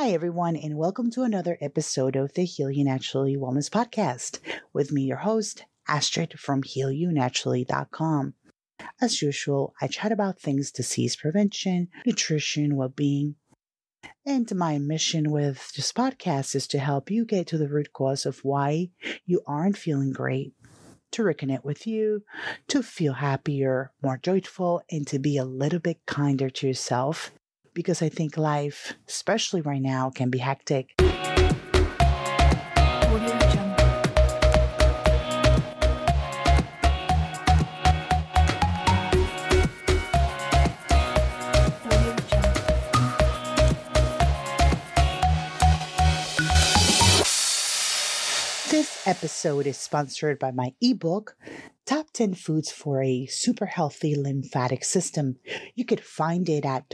Hi, everyone, and welcome to another episode of the Heal You Naturally Wellness Podcast. With me, your host, Astrid from HealYouNaturally.com. As usual, I chat about things disease prevention, nutrition, well-being, and my mission with this podcast is to help you get to the root cause of why you aren't feeling great, to reconnect with you, to feel happier, more joyful, and to be a little bit kinder to yourself. Because I think life, especially right now, can be hectic. This episode is sponsored by my ebook, Top 10 Foods for a Super Healthy Lymphatic System. You could find it at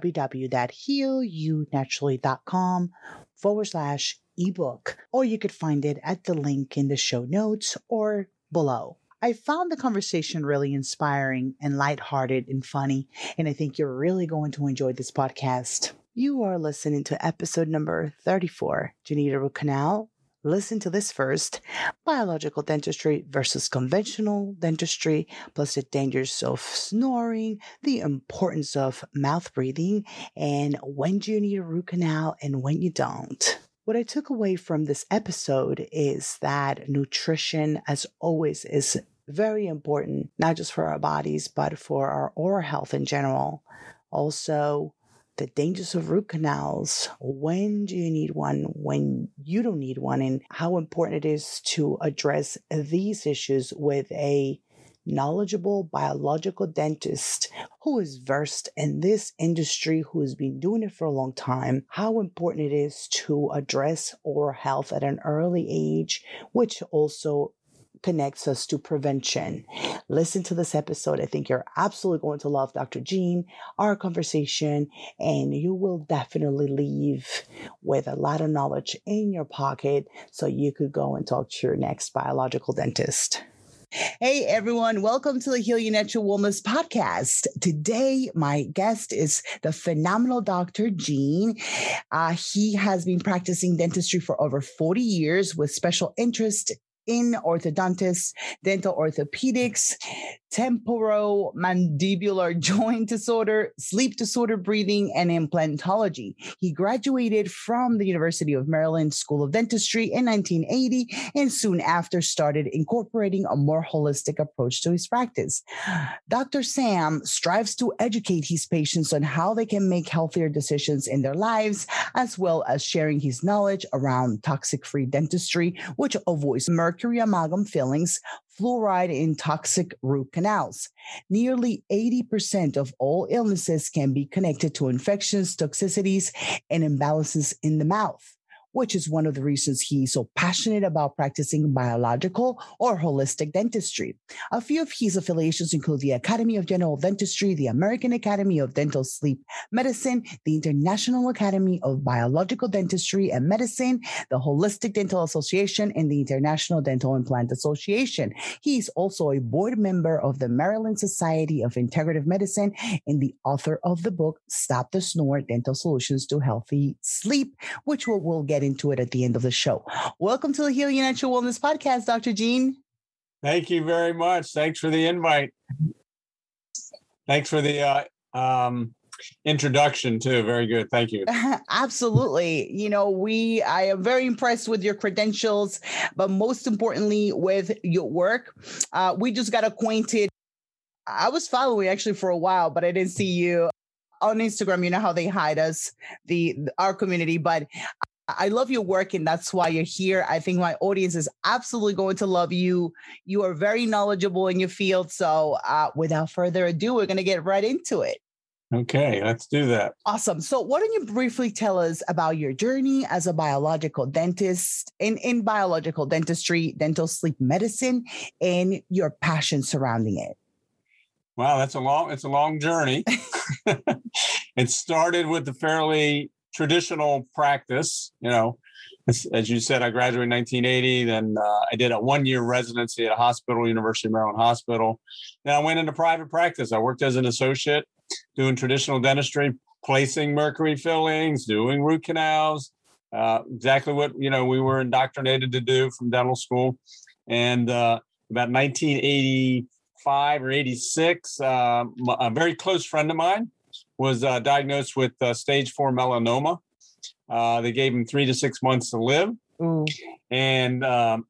www.healyounaturally.com/ebook, or you could find it at the link in the show notes or below. I found the conversation really inspiring and lighthearted and funny, and I think you're really going to enjoy this podcast. You are listening to episode number 34. Do you need a root canal? Listen to this first. Biological dentistry versus conventional dentistry, plus the dangers of snoring, the importance of mouth breathing, and when do you need a root canal and when you don't. What I took away from this episode is that nutrition, as always, is very important, not just for our bodies, but for our oral health in general. Also, the dangers of root canals, when do you need one, when you don't need one, and how important it is to address these issues with a knowledgeable biological dentist who is versed in this industry, who has been doing it for a long time, how important it is to address oral health at an early age, which also connects us to prevention. Listen to this episode. I think you're absolutely going to love Dr. Jean, our conversation, and you will definitely leave with a lot of knowledge in your pocket so you could go and talk to your next biological dentist. Hey everyone, welcome to the Heal You Natural Wellness Podcast. Today, my guest is the phenomenal Dr. Jean. He has been practicing dentistry for over 40 years with special interest in orthodontics, dental orthopedics, temporomandibular joint disorder, sleep disorder breathing, and implantology. He graduated from the University of Maryland School of Dentistry in 1980 and soon after started incorporating a more holistic approach to his practice. Dr. Sam strives to educate his patients on how they can make healthier decisions in their lives, as well as sharing his knowledge around toxic-free dentistry, which avoids mercury amalgam fillings, fluoride in toxic root canals. Nearly 80% of all illnesses can be connected to infections, toxicities, and imbalances in the mouth, which is one of the reasons he's so passionate about practicing biological or holistic dentistry. A few of his affiliations include the Academy of General Dentistry, the American Academy of Dental Sleep Medicine, the International Academy of Biological Dentistry and Medicine, the Holistic Dental Association, and the International Dental Implant Association. He's also a board member of the Maryland Society of Integrative Medicine and the author of the book, Stop the Snore, Dental Solutions to Healthy Sleep, which we'll get into it at the end of the show. Welcome to the Heal You Natural Wellness Podcast, Dr. Jean. Thank you very much. Thanks for the invite. Thanks for the introduction too. Very good. Thank you. Absolutely. I am very impressed with your credentials, but most importantly with your work. We just got acquainted. I was following actually for a while, but I didn't see you on Instagram. You know how they hide us, our community, but I love your work, and that's why you're here. I think my audience is absolutely going to love you. You are very knowledgeable in your field. So without further ado, we're going to get right into it. Okay, let's do that. Awesome. So why don't you briefly tell us about your journey as a biological dentist in biological dentistry, dental sleep medicine, and your passion surrounding it? Wow, it's a long journey. It started with the fairly traditional practice, as you said, I graduated in 1980. Then I did a 1-year residency at a hospital, University of Maryland Hospital. Then I went into private practice. I worked as an associate doing traditional dentistry, placing mercury fillings, doing root canals, exactly what, we were indoctrinated to do from dental school. And about 1985 or 86, a very close friend of mine was diagnosed with stage 4 melanoma. They gave him 3 to 6 months to live. And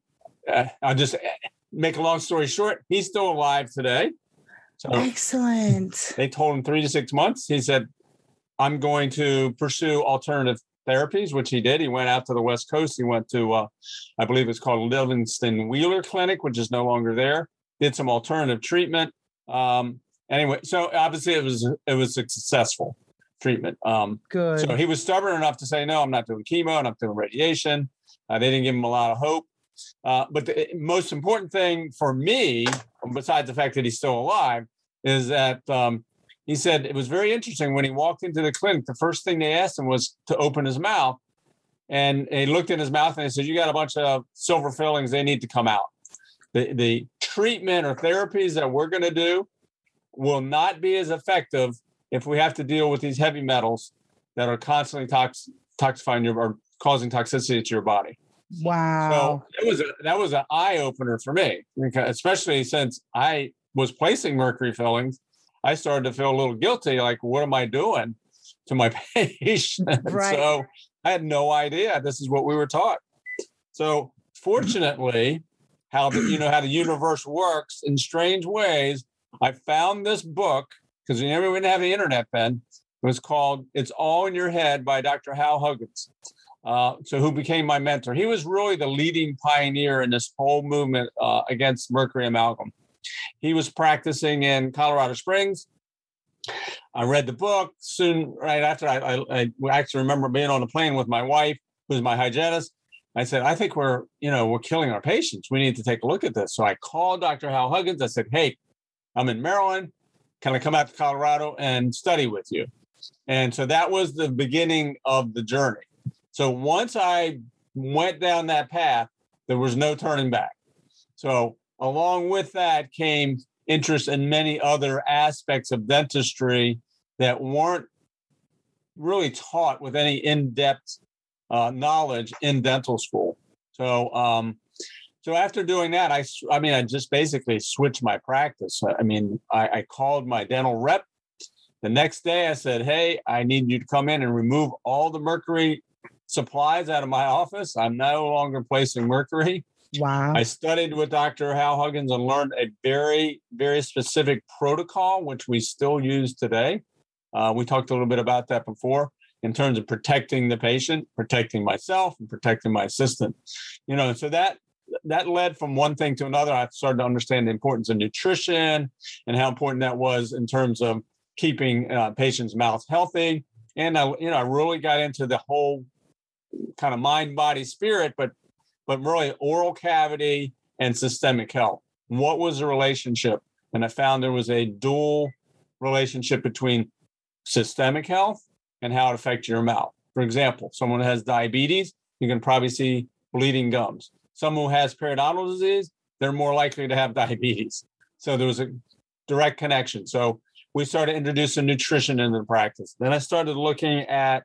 I'll just make a long story short. He's still alive today. So excellent. They told him 3 to 6 months. He said, I'm going to pursue alternative therapies, which he did. He went out to the West Coast. He went to, I believe it's called Livingston Wheeler Clinic, which is no longer there. Did some alternative treatment. Anyway, so obviously it was a successful treatment. Good. So he was stubborn enough to say, no, I'm not doing chemo. I'm not doing radiation. They didn't give him a lot of hope. But the most important thing for me, besides the fact that he's still alive, is that he said it was very interesting when he walked into the clinic. The first thing they asked him was to open his mouth. And he looked in his mouth and they said, you got a bunch of silver fillings. They need to come out. The treatment or therapies that we're going to do will not be as effective if we have to deal with these heavy metals that are constantly toxifying or causing toxicity to your body. Wow. So that was an eye opener for me, especially since I was placing mercury fillings. I started to feel a little guilty, like, what am I doing to my patient? Right. So I had no idea this is what we were taught. So fortunately, how the universe works in strange ways, I found this book, because we didn't have the internet then. It was called It's All in Your Head by Dr. Hal Huggins. Who became my mentor. He was really the leading pioneer in this whole movement against mercury amalgam. He was practicing in Colorado Springs. I read the book soon. Right after, I actually remember being on a plane with my wife, who's my hygienist. I said, I think we're killing our patients. We need to take a look at this. So I called Dr. Hal Huggins. I said, hey, I'm in Maryland. Can I come out to Colorado and study with you? And so that was the beginning of the journey. So once I went down that path, there was no turning back. So along with that came interest in many other aspects of dentistry that weren't really taught with any in-depth knowledge in dental school. So after doing that, I just basically switched my practice. I called my dental rep. The next day I said, hey, I need you to come in and remove all the mercury supplies out of my office. I'm no longer placing mercury. Wow. I studied with Dr. Hal Huggins and learned a very, very specific protocol, which we still use today. We talked a little bit about that before in terms of protecting the patient, protecting myself, and protecting my assistant. So that led from one thing to another. I started to understand the importance of nutrition and how important that was in terms of keeping patients' mouths healthy. And I really got into the whole kind of mind, body, spirit, but really oral cavity and systemic health. What was the relationship? And I found there was a dual relationship between systemic health and how it affects your mouth. For example, someone who has diabetes, you can probably see bleeding gums. Someone who has periodontal disease, they're more likely to have diabetes. So there was a direct connection. So we started introducing nutrition into the practice. Then I started looking at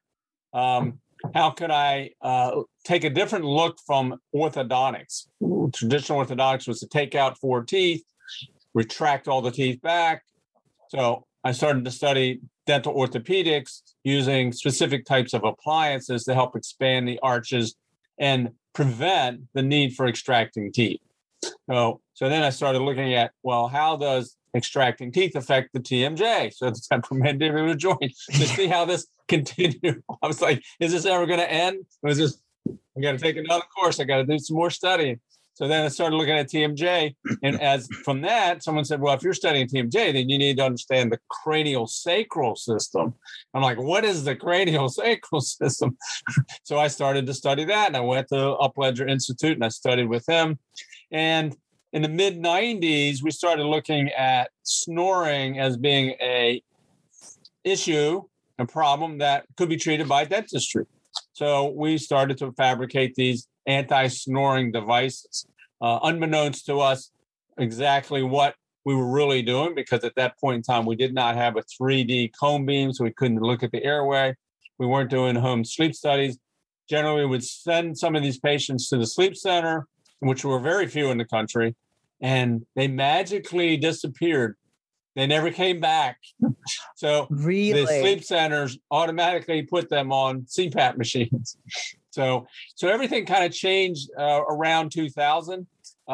how could I take a different look from orthodontics? Traditional orthodontics was to take out 4 teeth, retract all the teeth back. So I started to study dental orthopedics using specific types of appliances to help expand the arches and prevent the need for extracting teeth. So then I started looking at, well, how does extracting teeth affect the TMJ? So the temporomandibular joint, to see how this continued. I was like, is this ever going to end? Or is this, I got to take another course. I got to do some more studying. So then I started looking at TMJ. And as from that, someone said, well, if you're studying TMJ, then you need to understand the cranial sacral system. I'm like, what is the cranial sacral system? So I started to study that. And I went to Upledger Institute and I studied with them. And in the mid 90s, we started looking at snoring as being a problem that could be treated by dentistry. So we started to fabricate these anti-snoring devices. Unbeknownst to us, exactly what we were really doing, because at that point in time, we did not have a 3D cone beam, so we couldn't look at the airway. We weren't doing home sleep studies. Generally, we would send some of these patients to the sleep center, which were very few in the country, and they magically disappeared. They never came back. So Really? the sleep centers automatically put them on CPAP machines. So everything kind of changed around 2000.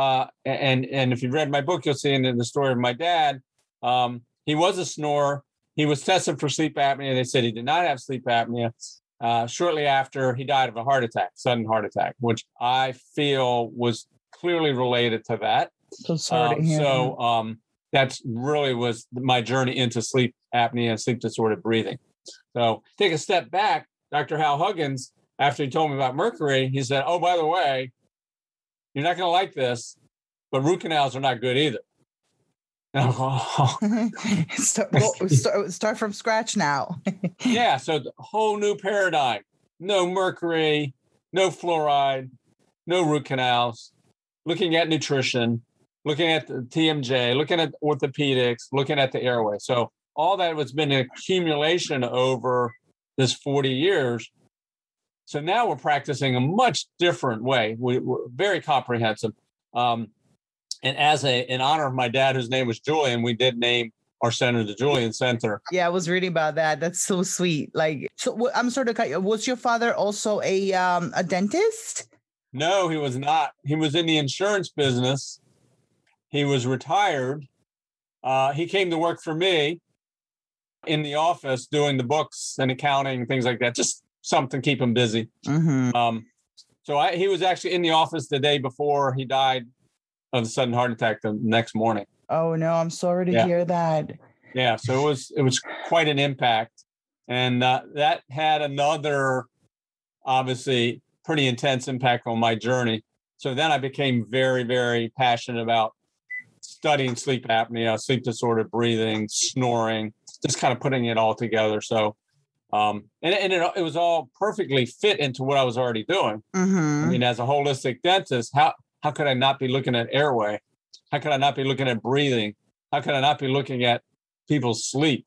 And if you've read my book, you'll see in the story of my dad. He was a snorer. He was tested for sleep apnea. They said he did not have sleep apnea. Shortly after, he died of a heart attack, sudden heart attack, which I feel was clearly related to that. So sorry to hear that. That's really was my journey into sleep apnea and sleep disordered breathing. So take a step back, Dr. Hal Huggins, after he told me about mercury, he said, oh, by the way, you're not going to like this, but root canals are not good either. And I'm going, start from scratch now. Yeah, so the whole new paradigm. No mercury, no fluoride, no root canals, looking at nutrition, looking at the TMJ, looking at orthopedics, looking at the airway. So all that has been an accumulation over this 40 years. So now we're practicing a much different way. We're very comprehensive. And as in honor of my dad, whose name was Julian, we did name our center the Julian Center. Yeah, I was reading about that. That's so sweet. Like, so I'm sort of, was your father also a dentist? No, he was not. He was in the insurance business. He was retired. He came to work for me in the office doing the books and accounting, things like that. Just something to keep him busy. Mm-hmm. He was actually in the office the day before he died of a sudden heart attack the next morning. Oh no, I'm sorry to hear that. Yeah, so it was quite an impact, and that had another obviously pretty intense impact on my journey. So then I became very, very passionate about studying sleep apnea, sleep disordered breathing, snoring, just kind of putting it all together. So, and it was all perfectly fit into what I was already doing. Mm-hmm. I mean, as a holistic dentist, how could I not be looking at airway? How could I not be looking at breathing? How could I not be looking at people's sleep?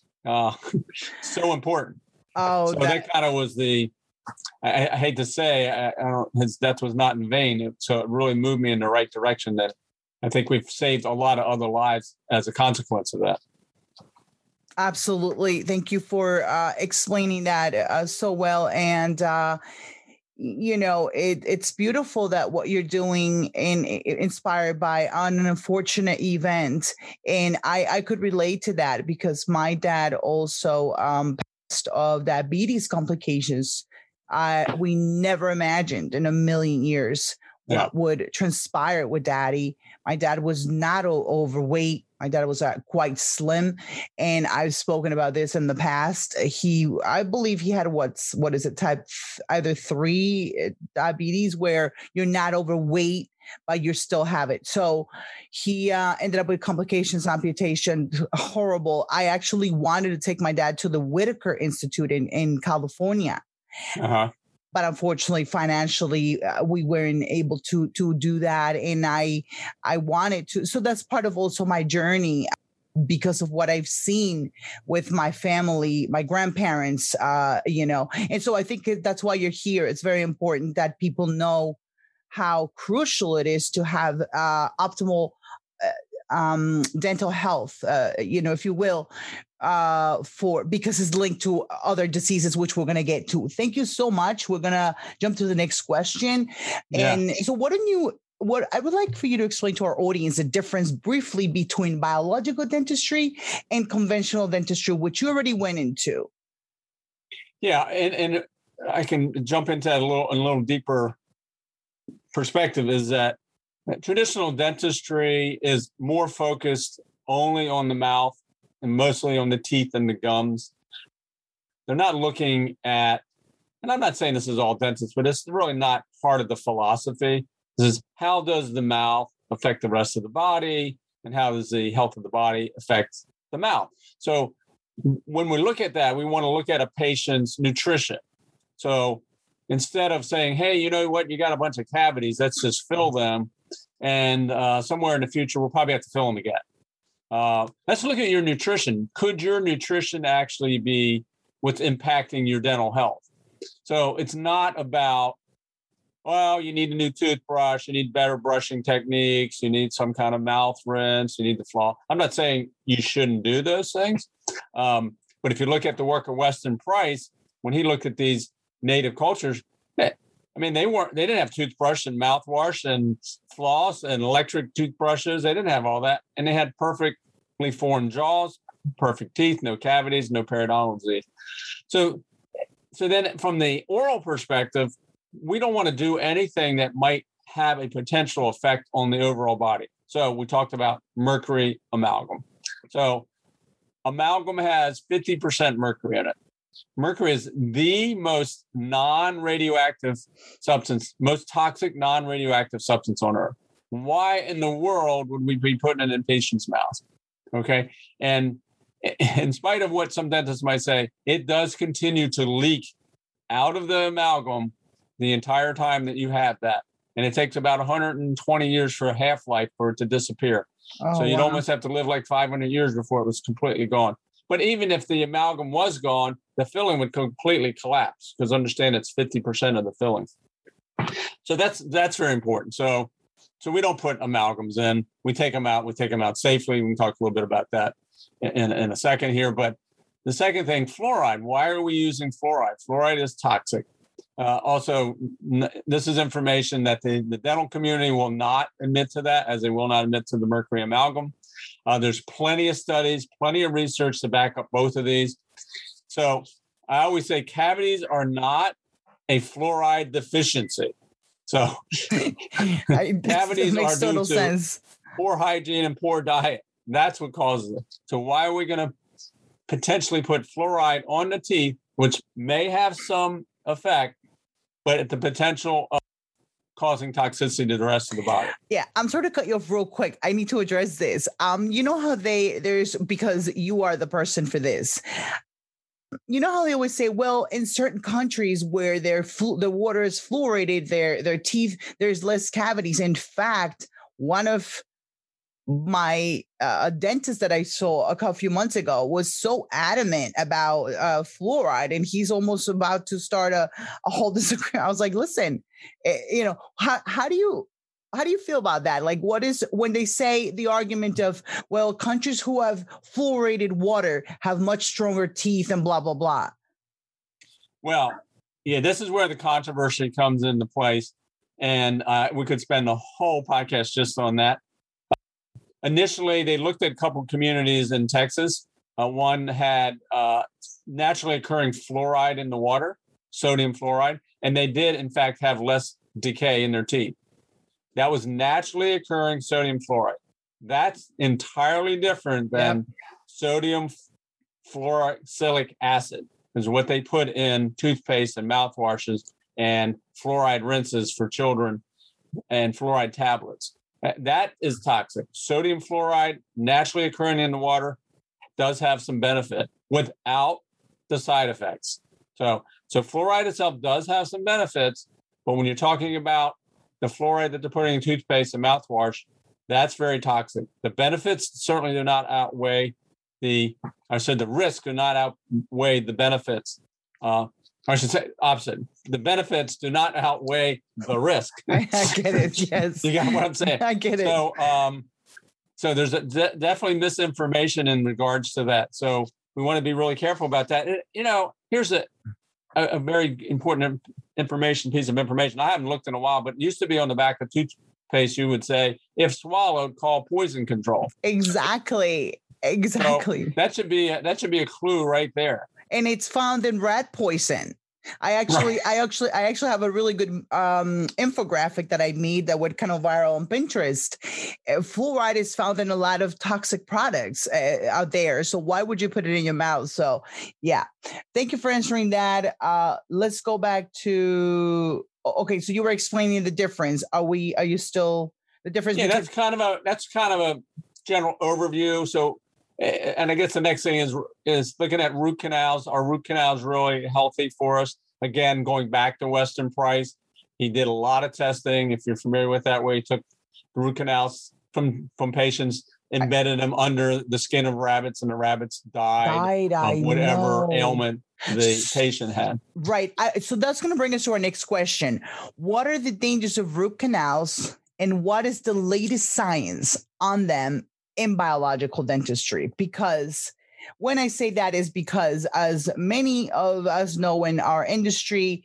So important. Oh, so that kind of was I hate to say, his death was not in vain. So it really moved me in the right direction that I think we've saved a lot of other lives as a consequence of that. Absolutely. Thank you for explaining that so well. And, it's beautiful that what you're doing inspired by an unfortunate event. And I could relate to that because my dad also passed of diabetes complications. We never imagined in a million years what would transpire with Daddy. My dad was not overweight. My dad was quite slim, and I've spoken about this in the past. I believe he had what is it, type either 3 diabetes, where you're not overweight, but you still have it. So he ended up with complications, amputation, horrible. I actually wanted to take my dad to the Whitaker Institute in California. Uh-huh. But unfortunately, financially, we weren't able to do that. And I wanted to. So that's part of also my journey because of what I've seen with my family, my grandparents, And so I think that's why you're here. It's very important that people know how crucial it is to have optimal dental health, if you will, because it's linked to other diseases, which we're going to get to. Thank you so much. We're going to jump to the next question. Yeah. And so what I would like for you to explain to our audience the difference briefly between biological dentistry and conventional dentistry, which you already went into. Yeah. And I can jump into that a little deeper perspective is that traditional dentistry is more focused only on the mouth and mostly on the teeth and the gums. They're not looking at, and I'm not saying this is all dentists, but it's really not part of the philosophy. This is how does the mouth affect the rest of the body, and how does the health of the body affect the mouth? So when we look at that, we want to look at a patient's nutrition. So instead of saying, hey, you know what, you got a bunch of cavities, let's just fill them. And somewhere in the future, we'll probably have to fill them again. Let's look at your nutrition. Could your nutrition actually be what's impacting your dental health? So it's not about, well, you need a new toothbrush, you need better brushing techniques, you need some kind of mouth rinse, you need the floss. I'm not saying you shouldn't do those things. But if you look at the work of Weston Price, when he looked at these native cultures, I mean, they didn't have toothbrush and mouthwash and floss and electric toothbrushes. They didn't have all that. And they had perfectly formed jaws, perfect teeth, no cavities, no periodontal disease. So then from the oral perspective, we don't want to do anything that might have a potential effect on the overall body. So we talked about mercury amalgam. So amalgam has 50% mercury in it. Mercury is the most non-radioactive substance, most toxic non-radioactive substance on Earth. Why in the world would we be putting it in patients' mouths? Okay. And in spite of what some dentists might say, it does continue to leak out of the amalgam the entire time that you have that. And it takes about 120 years for a half-life for it to disappear. Oh, so you'd almost have to live like 500 years before it was completely gone. But even if the amalgam was gone, the filling would completely collapse, because understand it's 50% of the filling. So that's very important. So we don't put amalgams in. We take them out. We take them out safely. We can talk a little bit about that in a second here. But the second thing, fluoride. Why are we using fluoride? Fluoride is toxic. Also, this is information that the dental community will not admit to that, as they will not admit to the mercury amalgam. There's plenty of studies, plenty of research to back up both of these. So I always say cavities are not a fluoride deficiency. So cavities are due to poor hygiene and poor diet. That's what causes it. So why are we going to potentially put fluoride on the teeth, which may have some effect, but at the potential of causing toxicity to the rest of the body? Yeah, I'm sorry to cut you off real quick. I need to address this. You know how because you are the person for this. You know how they always say, well, in certain countries where the water is fluoridated, their teeth, there's less cavities. In fact, one of my dentist that I saw a few months ago was so adamant about fluoride, and he's almost about to start a whole disagreement. I was like, listen, how do you feel about that? Like, what is when they say the argument of, well, countries who have fluoridated water have much stronger teeth and blah, blah, blah? Well, yeah, this is where the controversy comes into place. And we could spend the whole podcast just on that. Initially, they looked at a couple of communities in Texas. One had naturally occurring fluoride in the water, sodium fluoride, and they did, in fact, have less decay in their teeth. That was naturally occurring sodium fluoride. That's entirely different than sodium fluorosilicic acid, is what they put in toothpaste and mouthwashes and fluoride rinses for children and fluoride tablets. That is toxic. Sodium fluoride, naturally occurring in the water, does have some benefit without the side effects. So fluoride itself does have some benefits, but when you're talking about the fluoride that they're putting in toothpaste and mouthwash, that's very toxic. The benefits certainly do not outweigh the risk do not outweigh the benefits. I should say opposite. The benefits do not outweigh the risk. I get it. Yes. You got what I'm saying? I get it. So there's definitely misinformation in regards to that. So we want to be really careful about that. Here's a very important piece of information. I haven't looked in a while, but it used to be on the back of toothpaste. You would say, if swallowed, call poison control. Exactly. So that should be a clue right there. And it's found in rat poison. I actually have a really good infographic that I made that went kind of viral on Pinterest. Fluoride is found in a lot of toxic products out there. So why would you put it in your mouth? So yeah, thank you for answering that. Let's go back to, okay. So you were explaining the difference. Are you still the difference? Yeah, that's kind of a general overview. So, and I guess the next thing is looking at root canals. Are root canals really healthy for us? Again, going back to Weston Price, he did a lot of testing. If you're familiar with that, where he took the root canals from patients, embedded them under the skin of rabbits, and the rabbits died of whatever ailment the patient had. Right. So that's going to bring us to our next question. What are the dangers of root canals, and what is the latest science on them in biological dentistry? Because when I say that is because, as many of us know in our industry,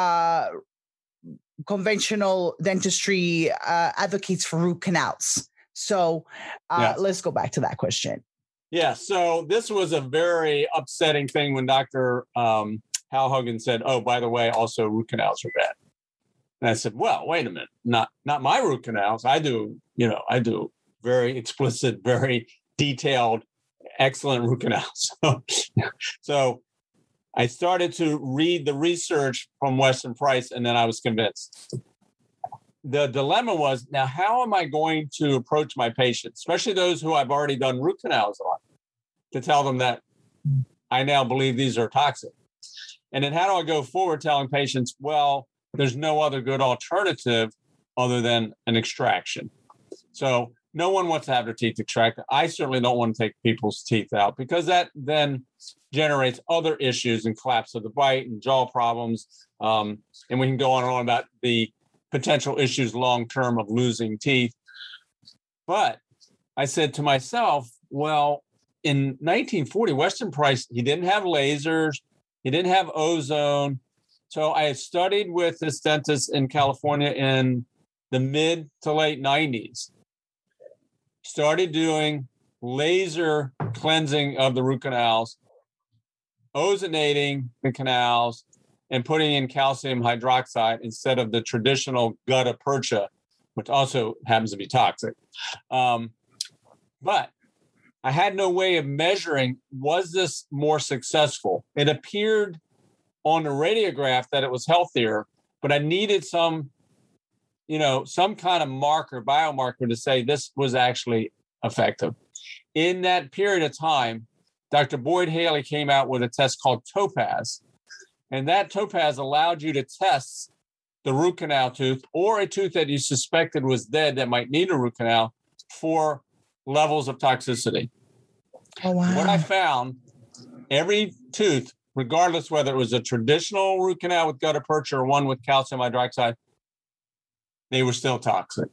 conventional dentistry advocates for root canals. So let's go back to that question. Yeah. So this was a very upsetting thing when Dr. Hal Huggins said, "Oh, by the way, also root canals are bad." And I said, "Well, wait a minute, not my root canals. I do very explicit, very detailed, excellent root canals." So I started to read the research from Weston Price, and then I was convinced. The dilemma was, now, how am I going to approach my patients, especially those who I've already done root canals on, to tell them that I now believe these are toxic? And then how do I go forward telling patients, well, there's no other good alternative other than an extraction? So no one wants to have their teeth extracted. I certainly don't want to take people's teeth out, because that then generates other issues and collapse of the bite and jaw problems. And we can go on and on about the potential issues long-term of losing teeth. But I said to myself, well, in 1940, Weston Price, he didn't have lasers, he didn't have ozone. So I had studied with this dentist in California in the mid to late 90s, started doing laser cleansing of the root canals, ozonating the canals, and putting in calcium hydroxide instead of the traditional gutta percha, which also happens to be toxic. But I had no way of measuring, was this more successful? It appeared on the radiograph that it was healthier, but I needed some kind of marker, biomarker, to say this was actually effective. In that period of time, Dr. Boyd Haley came out with a test called Topaz. And that Topaz allowed you to test the root canal tooth, or a tooth that you suspected was dead that might need a root canal, for levels of toxicity. Oh, wow. What I found, every tooth, regardless whether it was a traditional root canal with gutta percha or one with calcium hydroxide, they were still toxic.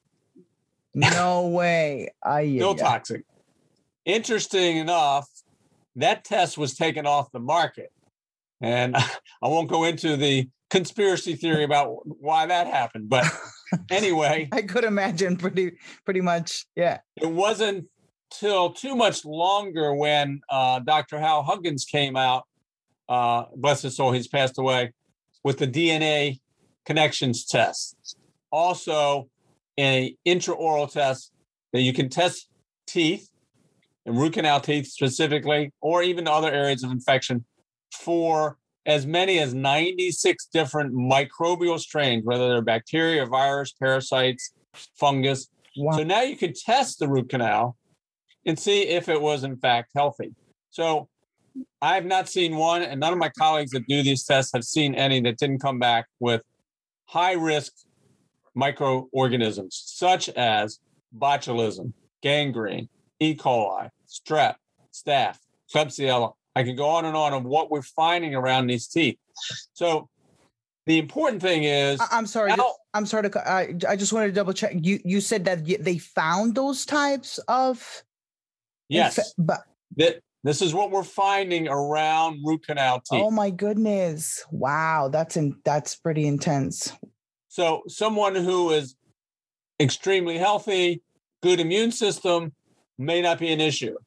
No way. Still toxic. Interesting enough, that test was taken off the market. And I won't go into the conspiracy theory about why that happened. But anyway, I could imagine pretty much. Yeah. It wasn't till too much longer when Dr. Hal Huggins came out, bless his soul, he's passed away, with the DNA connections test. Also, an intraoral test that you can test teeth, and root canal teeth specifically, or even other areas of infection, for as many as 96 different microbial strains, whether they're bacteria, virus, parasites, fungus. Wow. So now you can test the root canal and see if it was in fact healthy. So I've not seen one, and none of my colleagues that do these tests have seen any that didn't come back with high-risk microorganisms, such as botulism, gangrene, E. coli, strep, staph, Klebsiella. I could go on and on of what we're finding around these teeth. So the important thing is, I'm sorry. I just wanted to double check. You said that they found those types of. Yes, but this is what we're finding around root canal teeth. Oh my goodness! Wow, that's pretty intense. So someone who is extremely healthy, good immune system, may not be an issue.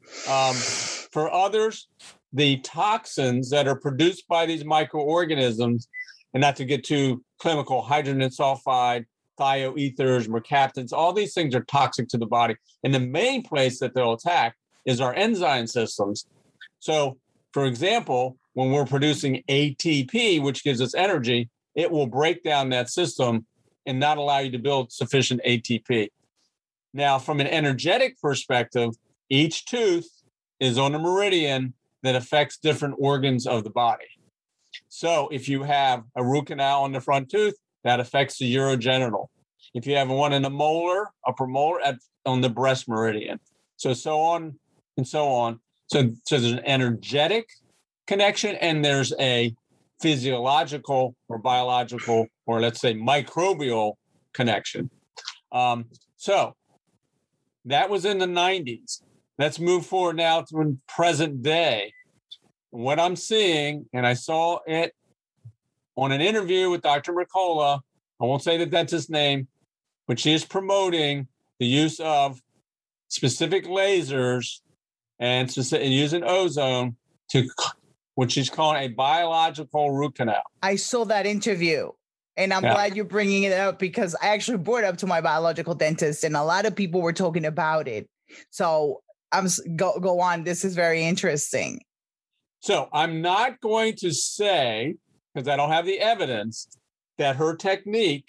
For others, the toxins that are produced by these microorganisms, and not to get too clinical, hydrogen sulfide, thioethers, mercaptans, all these things are toxic to the body. And the main place that they'll attack is our enzyme systems. So, for example, when we're producing ATP, which gives us energy, it will break down that system and not allow you to build sufficient ATP. Now, from an energetic perspective, each tooth is on a meridian that affects different organs of the body. So if you have a root canal on the front tooth, that affects the urogenital. If you have one in the molar, upper molar, on the breast meridian. So on and so on. So there's an energetic connection and there's a physiological or biological, or let's say microbial connection. So that was in the 90s. Let's move forward now to present day. What I'm seeing, and I saw it on an interview with Dr. Mercola, I won't say the dentist's name, but she is promoting the use of specific lasers and using ozone to what she's calling a biological root canal. I saw that interview. And I'm glad you're bringing it up because I actually brought it up to my biological dentist and a lot of people were talking about it. So go on. This is very interesting. So I'm not going to say, because I don't have the evidence, that her technique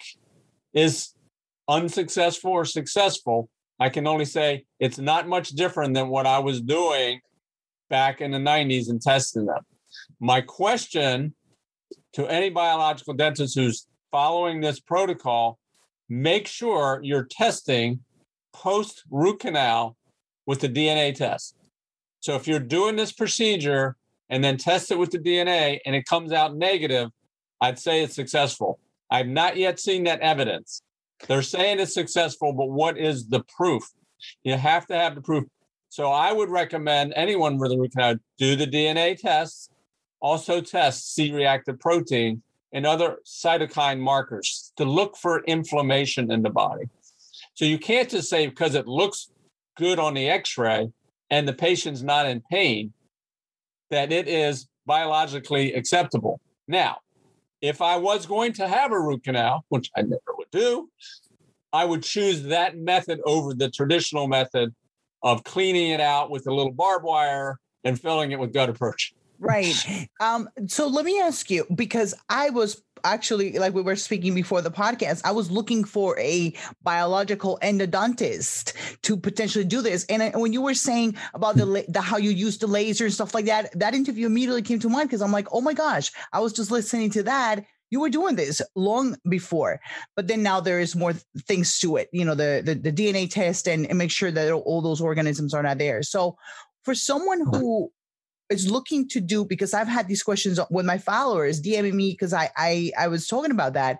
is unsuccessful or successful. I can only say it's not much different than what I was doing back in the 90s and testing them. My question to any biological dentist who's following this protocol, make sure you're testing post root canal with the DNA test. So if you're doing this procedure and then test it with the DNA and it comes out negative, I'd say it's successful. I've not yet seen that evidence. They're saying it's successful, but what is the proof? You have to have the proof. So I would recommend anyone with a root canal do the DNA test, also test C-reactive protein and other cytokine markers to look for inflammation in the body. So you can't just say because it looks good on the x-ray and the patient's not in pain, that it is biologically acceptable. Now, if I was going to have a root canal, which I never would do, I would choose that method over the traditional method of cleaning it out with a little barbed wire and filling it with gut approach. Right. So let me ask you, because I was actually, like we were speaking before the podcast, I was looking for a biological endodontist to potentially do this. And when you were saying about the how you use the laser and stuff like that, that interview immediately came to mind because I'm like, oh my gosh, I was just listening to that. You were doing this long before, but then now there is more things to it, you know, the DNA test and make sure that all those organisms are not there. So for someone who is looking to do, because I've had these questions with my followers DMing me because I was talking about that.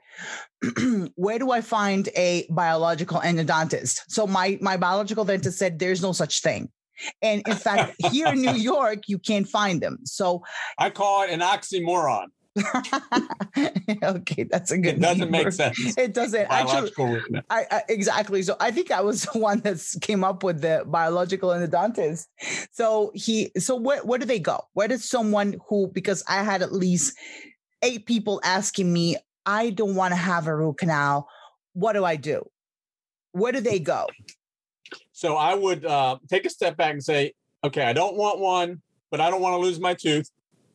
Where do I find a biological endodontist? So my biological dentist said there's no such thing. And in fact, here in New York, you can't find them. So I call it an oxymoron. Okay, that's a good. It doesn't make sense. It doesn't actually. Exactly. So I think I was the one that came up with the biological endodontist. So where do they go? Where does someone who, because I had at least 8 people asking me, I don't want to have a root canal. What do I do? Where do they go? So I would take a step back and say, okay, I don't want one, but I don't want to lose my tooth.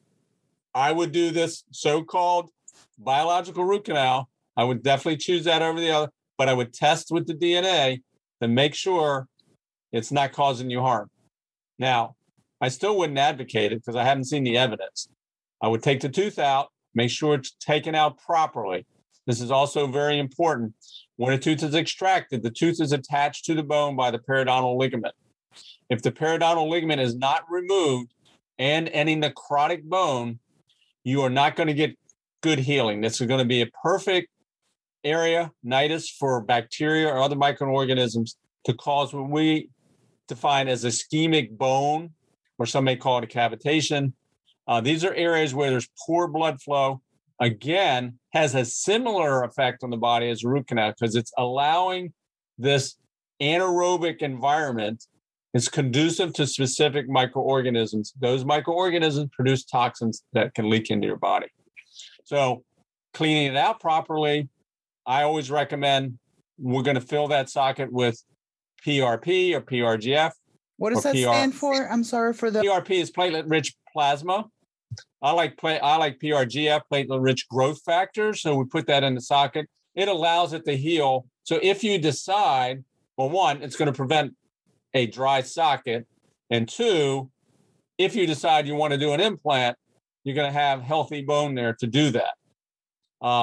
I would do this so-called biological root canal. I would definitely choose that over the other, but I would test with the DNA to make sure it's not causing you harm. Now, I still wouldn't advocate it because I haven't seen the evidence. I would take the tooth out, make sure it's taken out properly. This is also very important. When a tooth is extracted, the tooth is attached to the bone by the periodontal ligament. If the periodontal ligament is not removed and any necrotic bone, you are not going to get good healing. This is going to be a perfect area, nidus, for bacteria or other microorganisms to cause what we define as ischemic bone, or some may call it a cavitation. These are areas where there's poor blood flow. Again, has a similar effect on the body as a root canal because it's allowing this anaerobic environment. It's conducive to specific microorganisms. Those microorganisms produce toxins that can leak into your body. So cleaning it out properly, I always recommend we're going to fill that socket with PRP or PRGF. What does that stand for? I'm sorry for the... PRP is platelet-rich plasma. I like PRGF, platelet-rich growth factor. So we put that in the socket. It allows it to heal. So if you decide, well, one, it's going to prevent a dry socket. And 2, if you decide you want to do an implant, you're going to have healthy bone there to do that.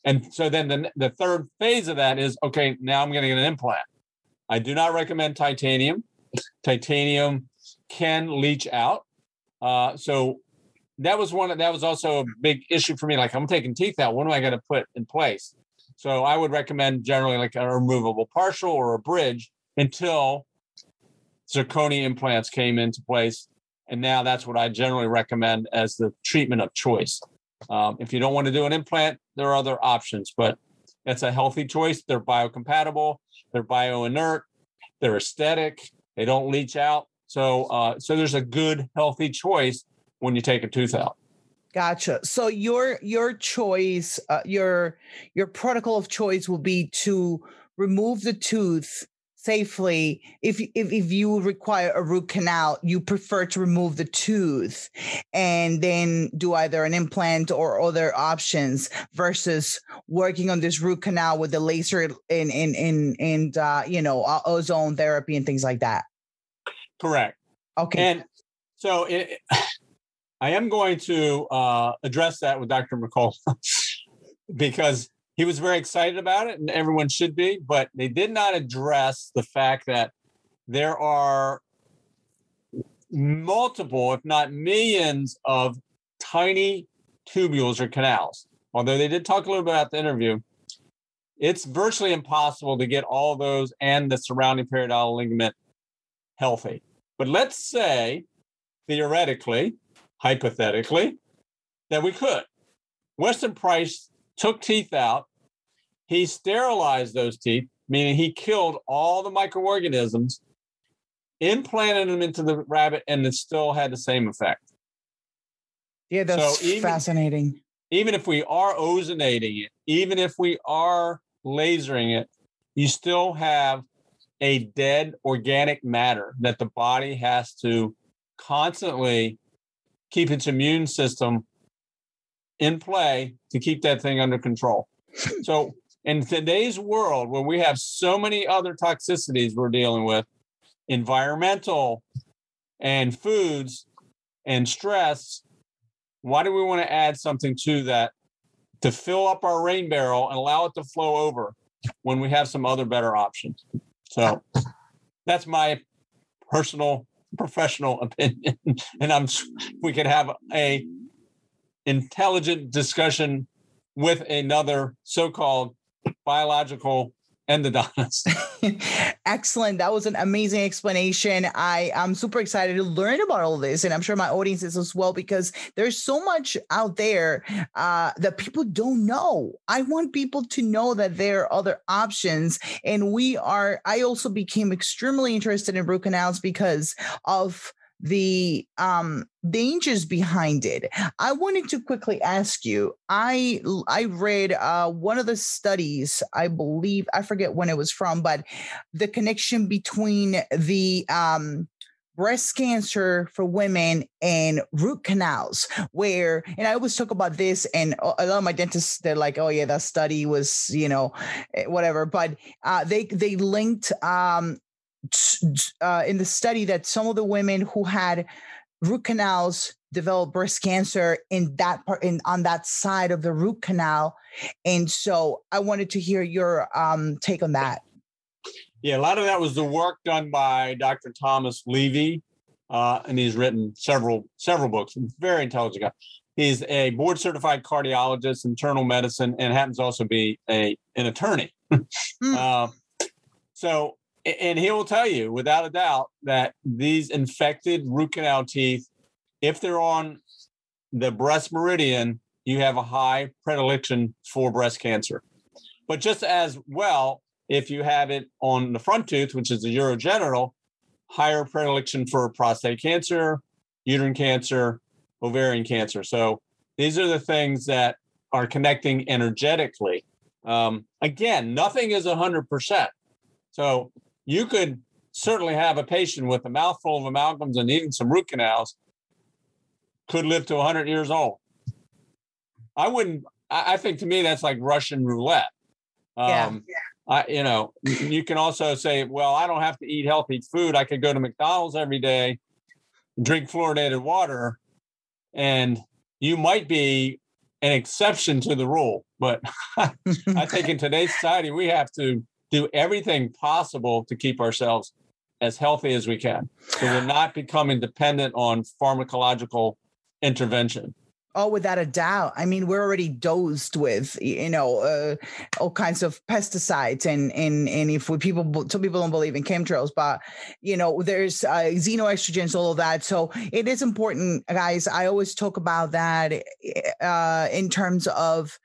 And so then the third phase of that is, okay, now I'm going to get an implant. I do not recommend titanium. Titanium can leach out. So that was also a big issue for me. Like, I'm taking teeth out. What am I going to put in place? So I would recommend generally like a removable partial or a bridge until zirconia implants came into place. And now that's what I generally recommend as the treatment of choice. If you don't want to do an implant, there are other options, but that's a healthy choice. They're biocompatible, they're bioinert, they're aesthetic, they don't leach out. So there's a good, healthy choice when you take a tooth out. Gotcha. So your choice, your protocol of choice will be to remove the tooth safely. If you require a root canal, you prefer to remove the tooth and then do either an implant or other options versus working on this root canal with the laser and ozone therapy and things like that. Correct. Okay. And so I am going to address that with Dr. McCullough because he was very excited about it, and everyone should be, but they did not address the fact that there are multiple, if not millions, of tiny tubules or canals. Although they did talk a little bit about the interview, it's virtually impossible to get all those and the surrounding periodontal ligament healthy. But let's say, theoretically, hypothetically, that we could. Weston Price took teeth out. He sterilized those teeth, meaning he killed all the microorganisms, implanted them into the rabbit, and it still had the same effect. Yeah, that's fascinating. Even if we are ozonating it, even if we are lasering it, you still have a dead organic matter that the body has to constantly keep its immune system in play to keep that thing under control. So in today's world, where we have so many other toxicities we're dealing with, environmental and foods and stress, why do we want to add something to that to fill up our rain barrel and allow it to flow over when we have some other better options? So that's my personal professional opinion. And we could have a intelligent discussion with another so-called biological endodontist. Excellent. That was an amazing explanation. I'm super excited to learn about all this, and I'm sure my audience is as well, because there's so much out there that people don't know. I want people to know that there are other options, and I also became extremely interested in root canals because of the dangers behind it. I wanted to quickly ask you, I read one of the studies, I believe, I forget when it was from, but the connection between the breast cancer for women and root canals, and I always talk about this, and a lot of my dentists, they're like, oh yeah, that study was, whatever, but they linked in the study that some of the women who had root canals developed breast cancer in that part, on that side of the root canal. And so I wanted to hear your take on that. Yeah, a lot of that was the work done by Dr. Thomas Levy, and he's written several books. Very intelligent guy. He's a board certified cardiologist, internal medicine, and happens to also be an attorney. And he will tell you without a doubt that these infected root canal teeth, if they're on the breast meridian, you have a high predilection for breast cancer. But just as well, if you have it on the front tooth, which is the urogenital, higher predilection for prostate cancer, uterine cancer, ovarian cancer. So these are the things that are connecting energetically. Again, nothing is 100%. So you could certainly have a patient with a mouthful of amalgams and needing some root canals could live to 100 years old. I think to me, that's like Russian roulette. You can also say, well, I don't have to eat healthy food. I could go to McDonald's every day, drink fluoridated water, and you might be an exception to the rule. But I think in today's society, we have to do everything possible to keep ourselves as healthy as we can. So we're not becoming dependent on pharmacological intervention. Oh, without a doubt. I mean, we're already dosed with, all kinds of pesticides, and if some people don't believe in chemtrails, but there's xenoestrogens, all of that. So it is important, guys. I always talk about that in terms of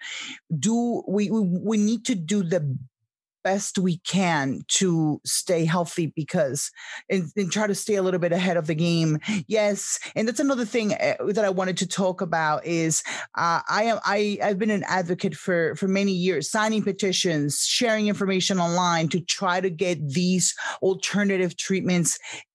we need to do the best we can to stay healthy, because and try to stay a little bit ahead of the game. Yes. And that's another thing that I wanted to talk about is I've been an advocate for many years, signing petitions, sharing information online to try to get these alternative treatments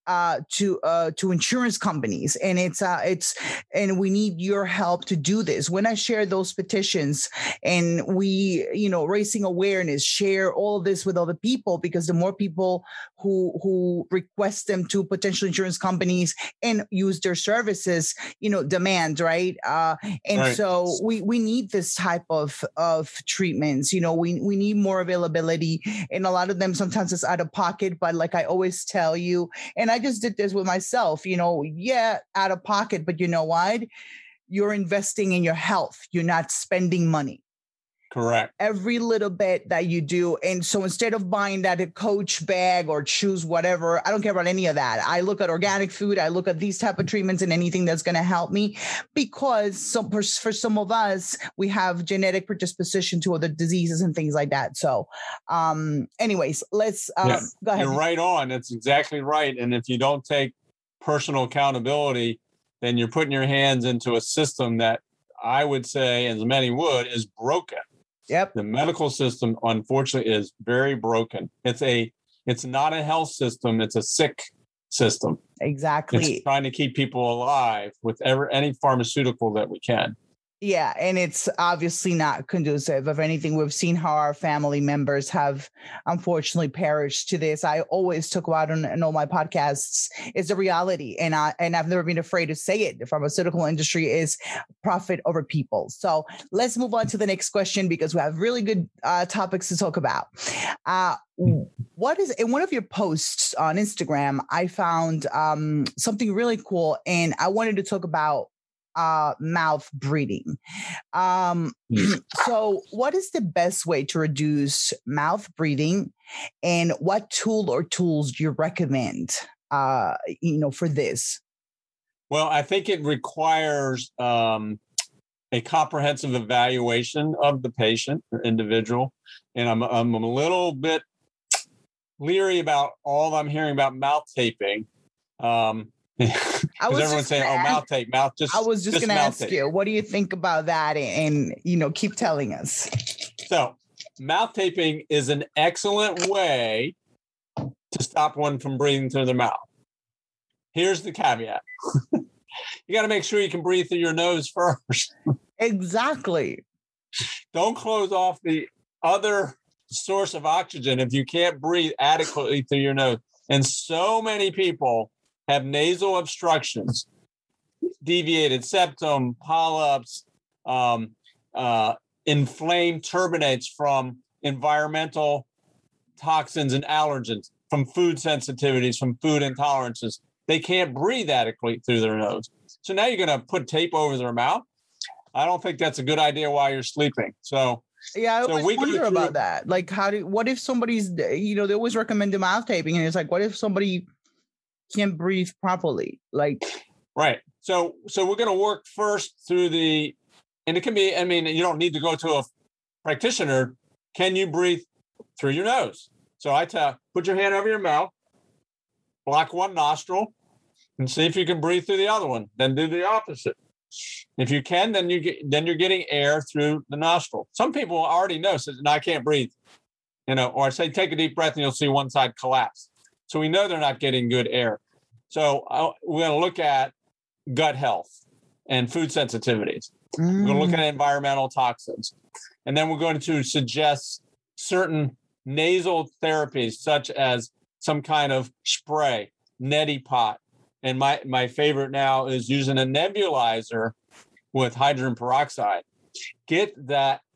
to insurance companies. And and we need your help to do this. When I share those petitions and we, raising awareness, share all of this with other people, because the more people who request them to potential insurance companies and use their services, demand, right? Right. So we need this type of treatments. We need more availability, and a lot of them sometimes it's out of pocket, but like I always tell you, and I just did this with myself, out of pocket, but you know what? You're investing in your health. You're not spending money. Correct. Every little bit that you do. And so instead of buying that Coach bag or choose whatever, I don't care about any of that. I look at organic food. I look at these type of treatments and anything that's going to help me, because for some of us, we have genetic predisposition to other diseases and things like that. So anyways, let's go ahead. You're right on. That's exactly right. And if you don't take personal accountability, then you're putting your hands into a system that I would say, as many would, is broken. Yep. The medical system, unfortunately, is very broken. It's not a health system. It's a sick system. Exactly. It's trying to keep people alive with any pharmaceutical that we can. Yeah. And it's obviously not conducive. If anything, we've seen how our family members have unfortunately perished to this. I always talk about in all my podcasts, is the reality. And I've never been afraid to say it. The pharmaceutical industry is profit over people. So let's move on to the next question, because we have really good topics to talk about. What is in one of your posts on Instagram, I found something really cool, and I wanted to talk about mouth breathing. So what is the best way to reduce mouth breathing, and what tool or tools do you recommend, for this? Well, I think it requires a comprehensive evaluation of the patient or individual. And I'm a little bit leery about all I'm hearing about mouth taping. Everyone's saying, mouth tape, I was just going to ask you, what do you think about that? And keep telling us. So mouth taping is an excellent way to stop one from breathing through their mouth. Here's the caveat. You got to make sure you can breathe through your nose first. Exactly. Don't close off the other source of oxygen if you can't breathe adequately through your nose. And so many people have nasal obstructions, deviated septum, polyps, inflamed turbinates from environmental toxins and allergens, from food sensitivities, from food intolerances. They can't breathe adequately through their nose. So now you're going to put tape over their mouth? I don't think that's a good idea while you're sleeping. So yeah, I always wonder about that. Like, what if somebody's, they always recommend the mouth taping, and it's like, what if somebody can't breathe properly? Like, right. So we're going to work first through and it can be, you don't need to go to a practitioner. Can you breathe through your nose? So I put your hand over your mouth, block one nostril, and see if you can breathe through the other one. Then do the opposite. If you can, then you're getting air through the nostril. Some people already know, says, no, I can't breathe. Or I say, take a deep breath and you'll see one side collapse. So we know they're not getting good air. So we're going to look at gut health and food sensitivities. We're going to look at environmental toxins. And then we're going to suggest certain nasal therapies, such as some kind of spray, neti pot. And my favorite now is using a nebulizer with hydrogen peroxide. Get that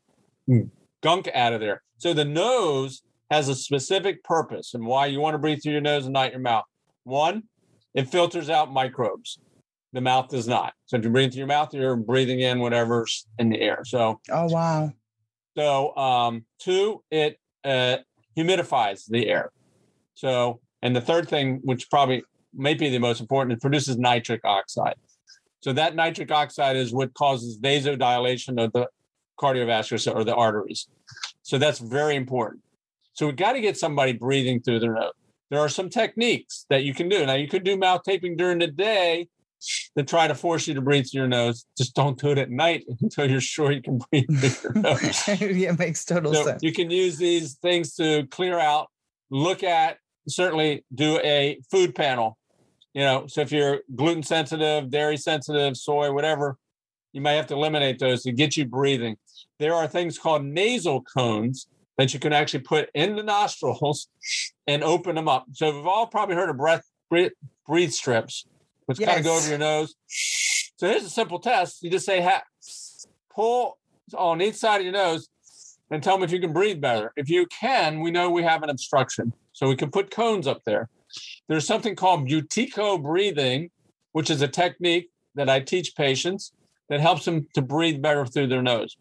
gunk out of there. So the nose has a specific purpose and why you want to breathe through your nose and not your mouth. One, it filters out microbes. The mouth does not. So if you breathe through your mouth, you're breathing in whatever's in the air. So, oh, wow. So, two, it humidifies the air. So, and the third thing, which probably may be the most important, it produces nitric oxide. So that nitric oxide is what causes vasodilation of the cardiovascular system or the arteries. So that's very important. So we've got to get somebody breathing through their nose. There are some techniques that you can do. Now, you could do mouth taping during the day to try to force you to breathe through your nose. Just don't do it at night until you're sure you can breathe through your nose. Yeah, it makes total sense. You can use these things to clear out, look at, certainly do a food panel. So if you're gluten sensitive, dairy sensitive, soy, whatever, you may have to eliminate those to get you breathing. There are things called nasal cones that you can actually put in the nostrils and open them up. So we've all probably heard of breathe strips, which kind of go over your nose. So here's a simple test. You just say, pull on each side of your nose and tell me if you can breathe better. If you can, we know we have an obstruction. So we can put cones up there. There's something called Buteyko breathing, which is a technique that I teach patients that helps them to breathe better through their nose.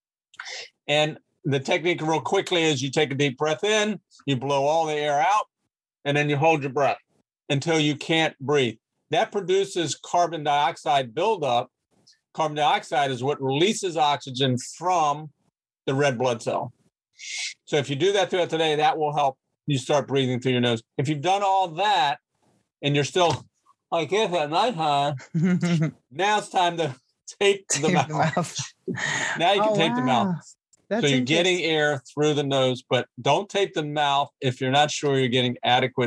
And the technique real quickly is you take a deep breath in, you blow all the air out, and then you hold your breath until you can't breathe. That produces carbon dioxide buildup. Carbon dioxide is what releases oxygen from the red blood cell. So if you do that throughout the day, that will help you start breathing through your nose. If you've done all that and you're still like this at nighttime, now it's time to tape the mouth. Now you can tape the mouth. So you're getting air through the nose, but don't tape the mouth if you're not sure you're getting adequate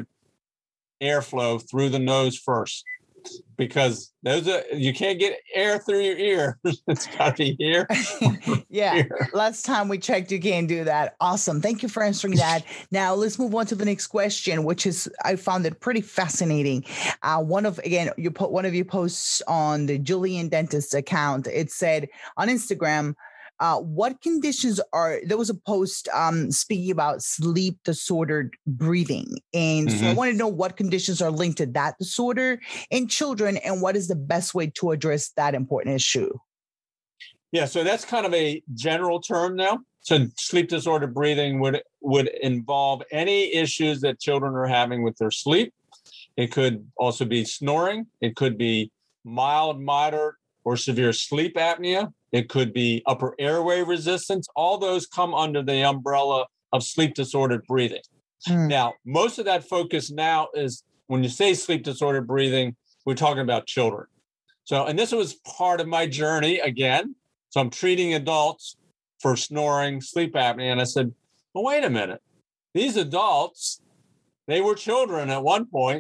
airflow through the nose first, because you can't get air through your ear. It's got to be here. Yeah. Here. Last time we checked, you can't do that. Awesome. Thank you for answering that. Now let's move on to the next question, which is, I found it pretty fascinating. One of your posts on the Julian Dentist account, it said on Instagram, what conditions there was a post speaking about sleep disordered breathing. And so I want to know what conditions are linked to that disorder in children and what is the best way to address that important issue. Yeah, so that's kind of a general term now. So sleep disordered breathing would involve any issues that children are having with their sleep. It could also be snoring. It could be mild, moderate, or severe sleep apnea. It could be upper airway resistance. All those come under the umbrella of sleep disordered breathing. Now, most of that focus now is when you say sleep disordered breathing, we're talking about children. So, and this was part of my journey again. So I'm treating adults for snoring, sleep apnea. And I said, well, wait a minute. These adults, they were children at one point.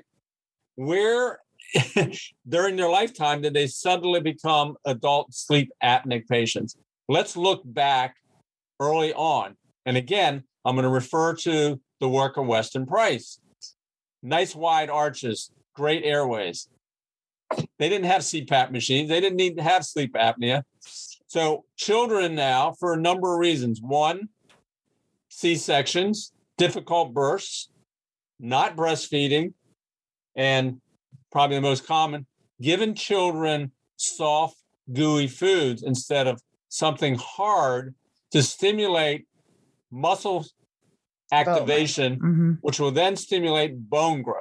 Where during their lifetime did they suddenly become adult sleep apneic patients? Let's look back early on. And again, I'm going to refer to the work of Weston Price. Nice wide arches, great airways. They didn't have CPAP machines. They didn't need to have sleep apnea. So children now, for a number of reasons. One, C-sections, difficult births, not breastfeeding, and probably the most common, giving children soft, gooey foods instead of something hard to stimulate muscle activation, which will then stimulate bone growth.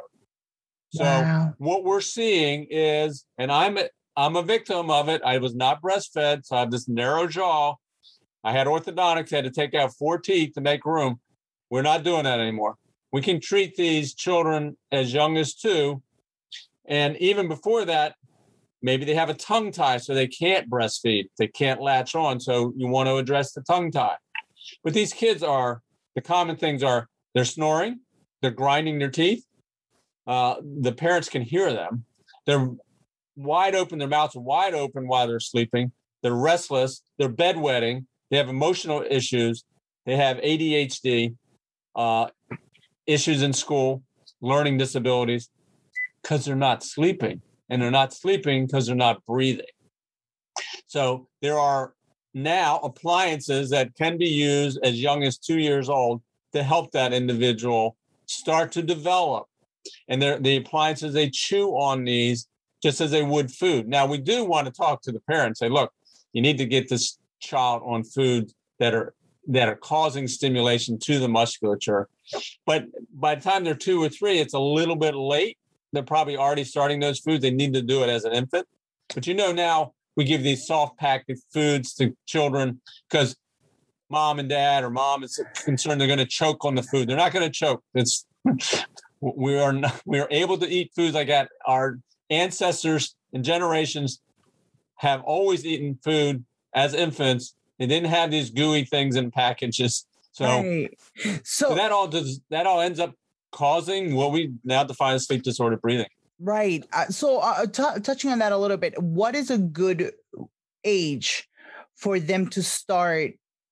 So what we're seeing is, and I'm a victim of it. I was not breastfed, so I have this narrow jaw. I had orthodontics, had to take out 4 teeth to make room. We're not doing that anymore. We can treat these children as young as 2. And even before that, maybe they have a tongue tie, so they can't breastfeed. They can't latch on. So you want to address the tongue tie. But these kids the common things are they're snoring, they're grinding their teeth. The parents can hear them. They're wide open, their mouths are wide open while they're sleeping. They're restless. They're bedwetting. They have emotional issues. They have ADHD, issues in school, learning disabilities, because they're not sleeping. And they're not sleeping because they're not breathing. So there are now appliances that can be used as young as 2 years old to help that individual start to develop. And the appliances, they chew on these just as they would food. Now, we do want to talk to the parents, say, look, you need to get this child on foods that are causing stimulation to the musculature. But by the time they're 2 or 3, it's a little bit late. They're probably already starting those foods. They need to do it as an infant. But now we give these soft packaged foods to children because mom and dad or mom is concerned they're going to choke on the food. They're not going to choke. We are able to eat foods like that. Our ancestors and generations have always eaten food as infants. They didn't have these gooey things in packages. So, right. So that all ends up causing what we now define as sleep disordered breathing. Right. Touching on that a little bit, what is a good age for them to start,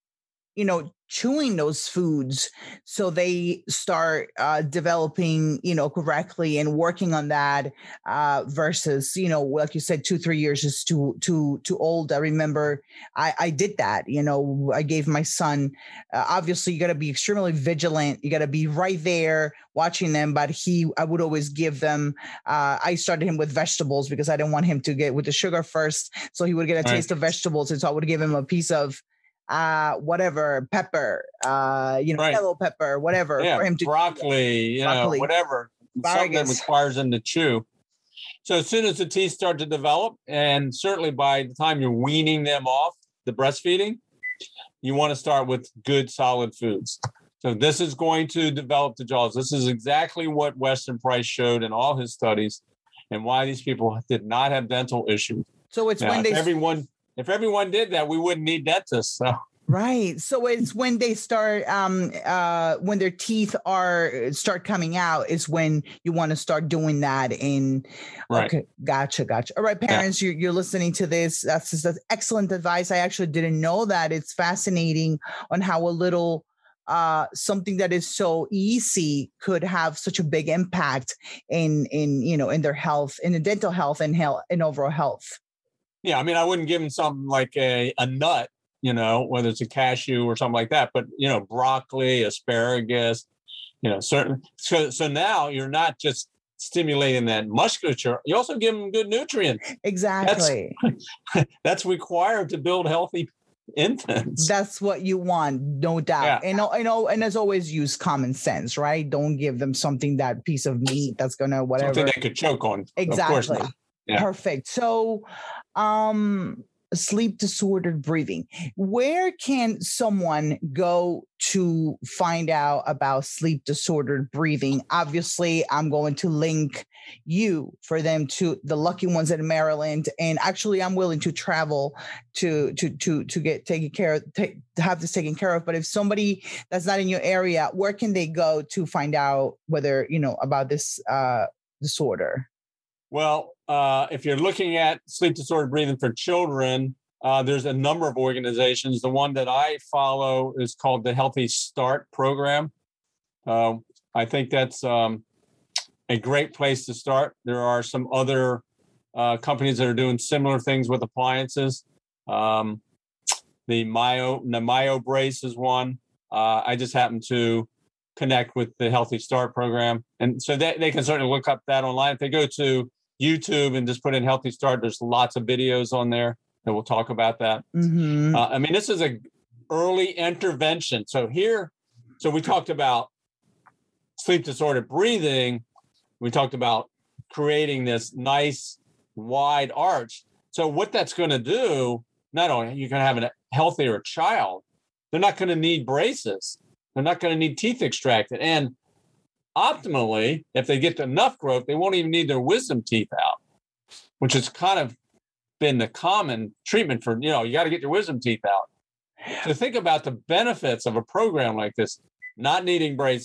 chewing those foods so they start developing, correctly and working on that versus, like you said, 2-3 years is too old. I remember I did that. I gave my son, obviously you got to be extremely vigilant. You got to be right there watching them. But I would always give them, I started him with vegetables because I didn't want him to get with the sugar first. So he would get a taste of vegetables. And so I would give him a piece of whatever pepper, yellow pepper, whatever for him to broccoli, whatever, something that requires them to chew. So as soon as the teeth start to develop, and certainly by the time you're weaning them off the breastfeeding, you want to start with good solid foods. So this is going to develop the jaws. This is exactly what Weston Price showed in all his studies, and why these people did not have dental issues. So it's when if everyone did that, we wouldn't need dentists. So. Right. So it's when they start, when their teeth start coming out is when you want to start doing that. Right. Okay. Gotcha. All right, parents, you're listening to this. That's excellent advice. I actually didn't know that. It's fascinating on how a little, something that is so easy could have such a big impact in their health, in the dental health and overall health. Yeah, I mean, I wouldn't give them something like a nut, whether it's a cashew or something like that. But, broccoli, asparagus, certain. So now you're not just stimulating that musculature. You also give them good nutrients. Exactly. That's required to build healthy infants. That's what you want, no doubt. Yeah. And as always, use common sense, right? Don't give them that piece of meat that's going to whatever. Something they could choke on. Exactly. Of course not. Yeah. Perfect. So, sleep disordered breathing. Where can someone go to find out about sleep disordered breathing? Obviously, I'm going to link you for them to the lucky ones in Maryland. And actually, I'm willing to travel to get taken care of, to have this taken care of. But if somebody that's not in your area, where can they go to find out whether, about this disorder? Well, if you're looking at sleep disordered breathing for children, there's a number of organizations. The one that I follow is called the Healthy Start Program. I think that's a great place to start. There are some other companies that are doing similar things with appliances. The Myo Brace is one. I just happen to connect with the Healthy Start Program. And so they can certainly look up that online. If they go to YouTube and just put in Healthy Start, there's lots of videos on there that will talk about that. Mm-hmm. This is a early intervention. So we talked about sleep disordered breathing. We talked about creating this nice wide arch. So what that's going to do, not only you're going to have a healthier child, they're not going to need braces. They're not going to need teeth extracted. And optimally, if they get enough growth, they won't even need their wisdom teeth out, which has kind of been the common treatment for, you got to get your wisdom teeth out. So think about the benefits of a program like this, not needing braces,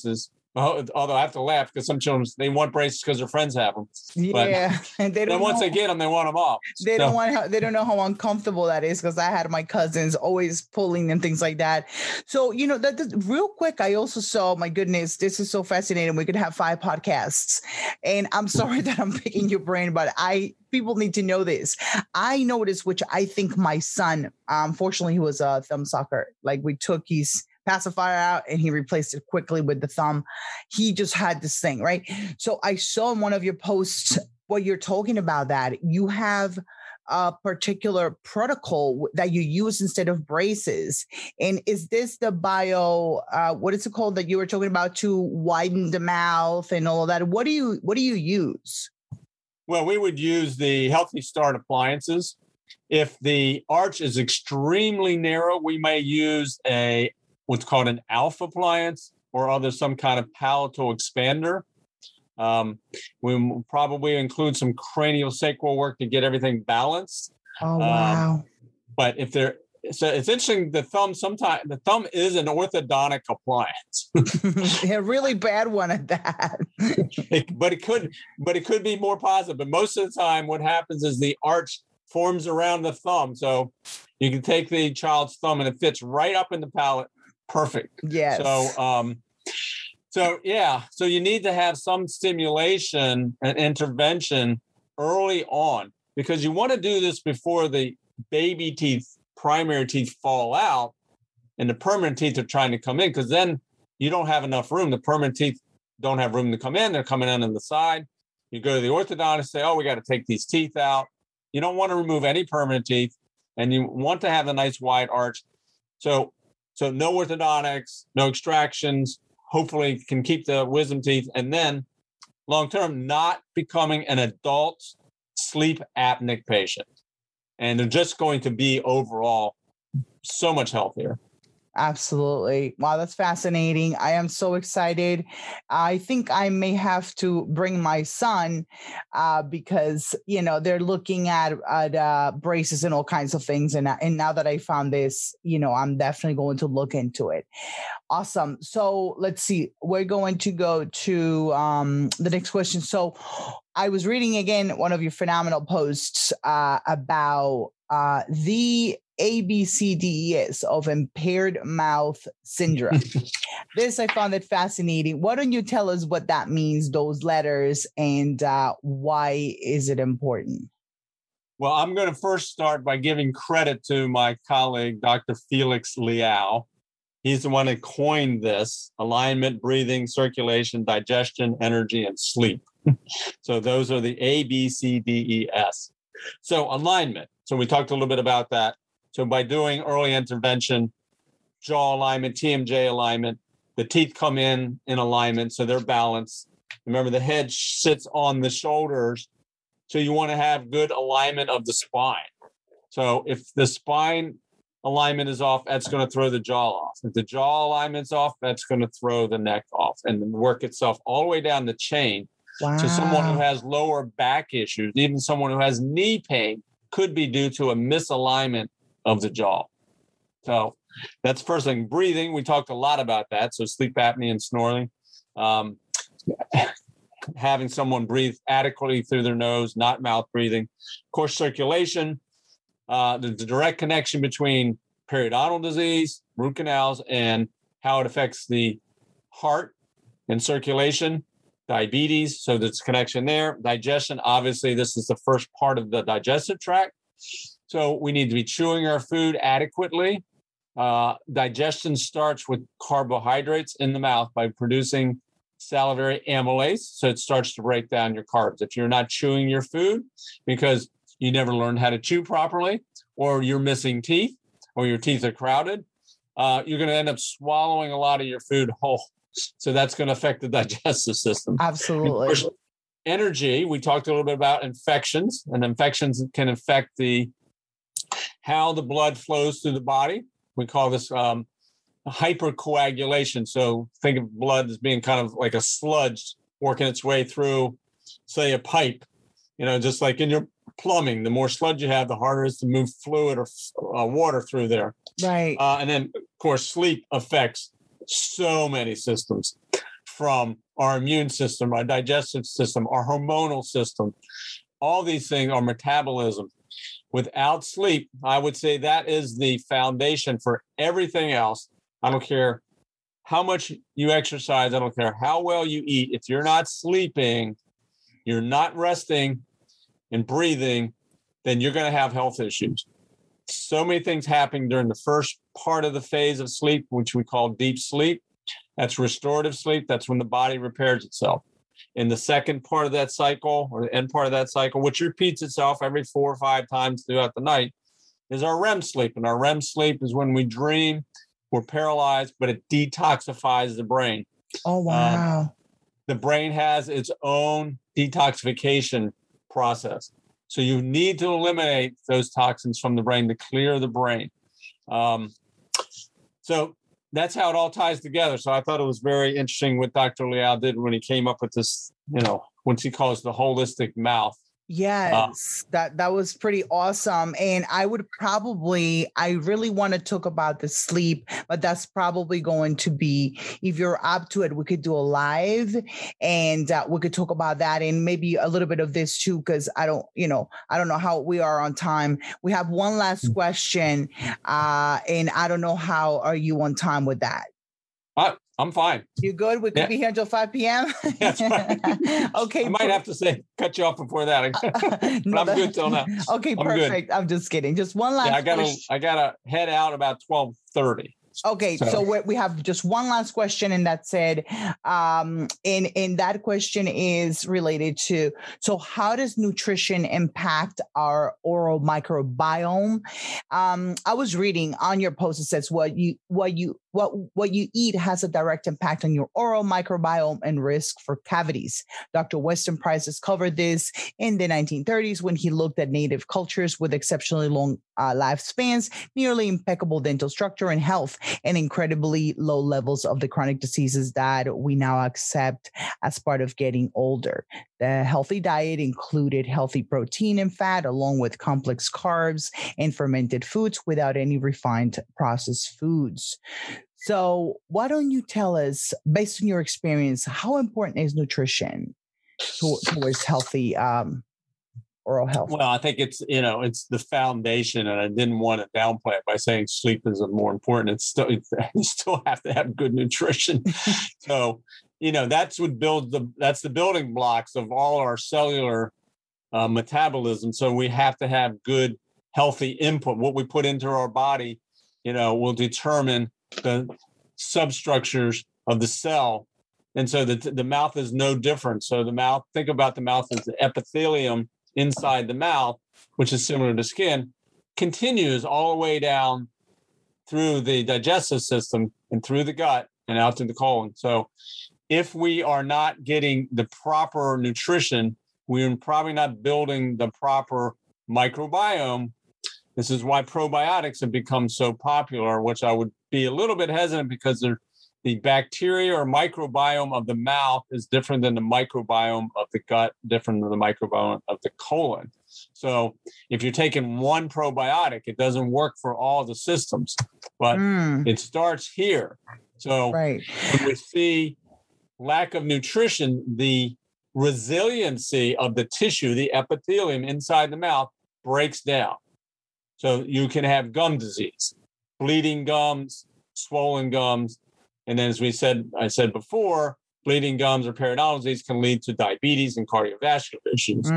Although I have to laugh because some children, they want braces because their friends have them. Yeah, and they don't. Then once they get them, they want them off. They don't know how uncomfortable that is, because I had my cousins always pulling and things like that. So, that real quick, I also saw, my goodness, this is so fascinating. We could have 5 podcasts, and I'm sorry that I'm picking your brain, but people need to know this. I noticed, which I think my son, fortunately, he was a thumb sucker. Like, we took his pacifier out and he replaced it quickly with the thumb. He just had this thing, right? So I saw in one of your posts what you're talking about, that you have a particular protocol that you use instead of braces. And is this the what is it called that you were talking about, to widen the mouth and all of that? What do you use? Well, we would use the Healthy Start appliances. If the arch is extremely narrow, we may use what's called an Alpha appliance, or some kind of palatal expander. We will probably include some cranial sacral work to get everything balanced. Oh, wow. But so it's interesting, the thumb is an orthodontic appliance. A really bad one at that. but it could be more positive. But most of the time, what happens is the arch forms around the thumb. So you can take the child's thumb and it fits right up in the palate. Perfect. Yes. So you need to have some stimulation and intervention early on, because you want to do this before the baby teeth, primary teeth, fall out and the permanent teeth are trying to come in, because then you don't have enough room. The permanent teeth don't have room to come in. They're coming in on the side. You go to the orthodontist, say, we got to take these teeth out. You don't want to remove any permanent teeth, and you want to have a nice wide arch. So no orthodontics, no extractions, hopefully can keep the wisdom teeth. And then long-term, not becoming an adult sleep apneic patient. And they're just going to be overall so much healthier. Absolutely. Wow, that's fascinating. I am so excited. I think I may have to bring my son because, they're looking at braces and all kinds of things. And now that I found this, I'm definitely going to look into it. Awesome. So let's see. We're going to go to the next question. So I was reading again one of your phenomenal posts about the ABCDES of impaired mouth syndrome. This, I found it fascinating. Why don't you tell us what that means, those letters, and why is it important? Well, I'm going to first start by giving credit to my colleague, Dr. Felix Liao. He's the one that coined this: alignment, breathing, circulation, digestion, energy, and sleep. So those are the ABCDES. So alignment. So we talked a little bit about that. So by doing early intervention, jaw alignment, TMJ alignment, the teeth come in alignment, so they're balanced. Remember, the head sits on the shoulders, so you want to have good alignment of the spine. So if the spine alignment is off, that's going to throw the jaw off. If the jaw alignment's off, that's going to throw the neck off, and work itself all the way down the chain. Wow. So someone who has lower back issues, even someone who has knee pain, could be due to a misalignment of the jaw. So that's the first thing. Breathing, we talked a lot about that. So sleep apnea and snoring. Having someone breathe adequately through their nose, not mouth breathing. Of course, circulation, the direct connection between periodontal disease, root canals, and how it affects the heart and circulation. Diabetes, so there's a connection there. Digestion, obviously, this is the first part of the digestive tract. So we need to be chewing our food adequately. Digestion starts with carbohydrates in the mouth by producing salivary amylase. So it starts to break down your carbs. If you're not chewing your food because you never learned how to chew properly, or you're missing teeth, or your teeth are crowded, you're going to end up swallowing a lot of your food whole. So that's going to affect the digestive system. Absolutely. Course, energy, we talked a little bit about infections, and infections can affect how the blood flows through the body. We call this hypercoagulation. So think of blood as being kind of like a sludge working its way through, say, a pipe. Just like in your plumbing, the more sludge you have, the harder it is to move fluid or water through there. Right. And then, of course, sleep affects so many systems, from our immune system, our digestive system, our hormonal system. All these things, our metabolism. Without sleep, I would say that is the foundation for everything else. I don't care how much you exercise. I don't care how well you eat. If you're not sleeping, you're not resting and breathing, then you're going to have health issues. So many things happening during the first part of the phase of sleep, which we call deep sleep. That's restorative sleep. That's when the body repairs itself. In the second part of that cycle, or the end part of that cycle, which repeats itself every 4 or 5 times throughout the night, is our REM sleep. And our REM sleep is when we dream, we're paralyzed, but it detoxifies the brain. Oh, wow. The brain has its own detoxification process. So you need to eliminate those toxins from the brain to clear the brain. So that's how it all ties together. So I thought it was very interesting what Dr. Liao did when he came up with this, what he calls the holistic mouth. Yes, that was pretty awesome. And I really want to talk about the sleep, but that's probably going to be, if you're up to it, we could do a live and we could talk about that and maybe a little bit of this too, because I don't know how we are on time. We have one last question and I don't know how are you on time with that? I'm fine. You good? We could be here until 5 p.m. That's right. Okay. I might have to cut you off before that. But I'm good till now. Okay, perfect. Good. I'm just kidding. Just one last. Yeah, I gotta head out about 12:30. Okay, so we have just one last question, and that's it. And that question is related to, so how does nutrition impact our oral microbiome? I was reading on your post, it says what you eat has a direct impact on your oral microbiome and risk for cavities. Dr. Weston Price has covered this in the 1930s when he looked at native cultures with exceptionally long lifespans, nearly impeccable dental structure and health, and incredibly low levels of the chronic diseases that we now accept as part of getting older. The healthy diet included healthy protein and fat, along with complex carbs and fermented foods without any refined processed foods. So why don't you tell us, based on your experience, how important is nutrition towards healthy oral health? Well, I think it's the foundation, and I didn't want to downplay it by saying sleep is more important. You still have to have good nutrition. So, that's the building blocks of all our cellular metabolism. So we have to have good, healthy input. What we put into our body, will determine the substructures of the cell. And so the mouth is no different. So think about the mouth as the epithelium inside the mouth, which is similar to skin, continues all the way down through the digestive system and through the gut and out to the colon. So if we are not getting the proper nutrition, we're probably not building the proper microbiome. This is why probiotics have become so popular, which I would be a little bit hesitant because the bacteria or microbiome of the mouth is different than the microbiome of the gut, different than the microbiome of the colon. So if you're taking one probiotic, it doesn't work for all the systems, but it starts here. So when we see lack of nutrition, the resiliency of the tissue, the epithelium inside the mouth breaks down. So you can have gum disease, bleeding gums, swollen gums. And then, as I said before, bleeding gums or periodontal disease can lead to diabetes and cardiovascular issues.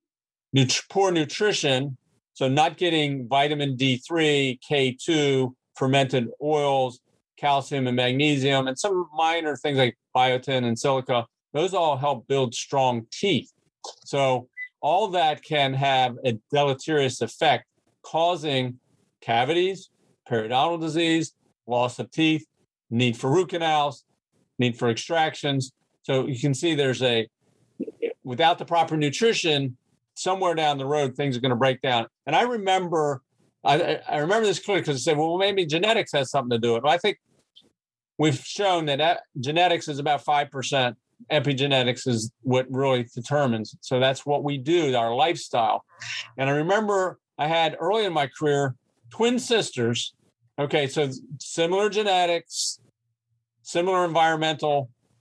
Poor nutrition, so not getting vitamin D3, K2, fermented oils, calcium and magnesium, and some minor things like biotin and silica, those all help build strong teeth. So all that can have a deleterious effect, causing cavities, periodontal disease, loss of teeth, need for root canals, need for extractions. So you can see without the proper nutrition, somewhere down the road, things are going to break down. And I remember this clearly because I said, well, maybe genetics has something to do with it. But I think we've shown that genetics is about 5%. Epigenetics is what really determines. So that's what we do, our lifestyle. And I remember I had early in my career, twin sisters. Okay, so similar genetics, similar environmental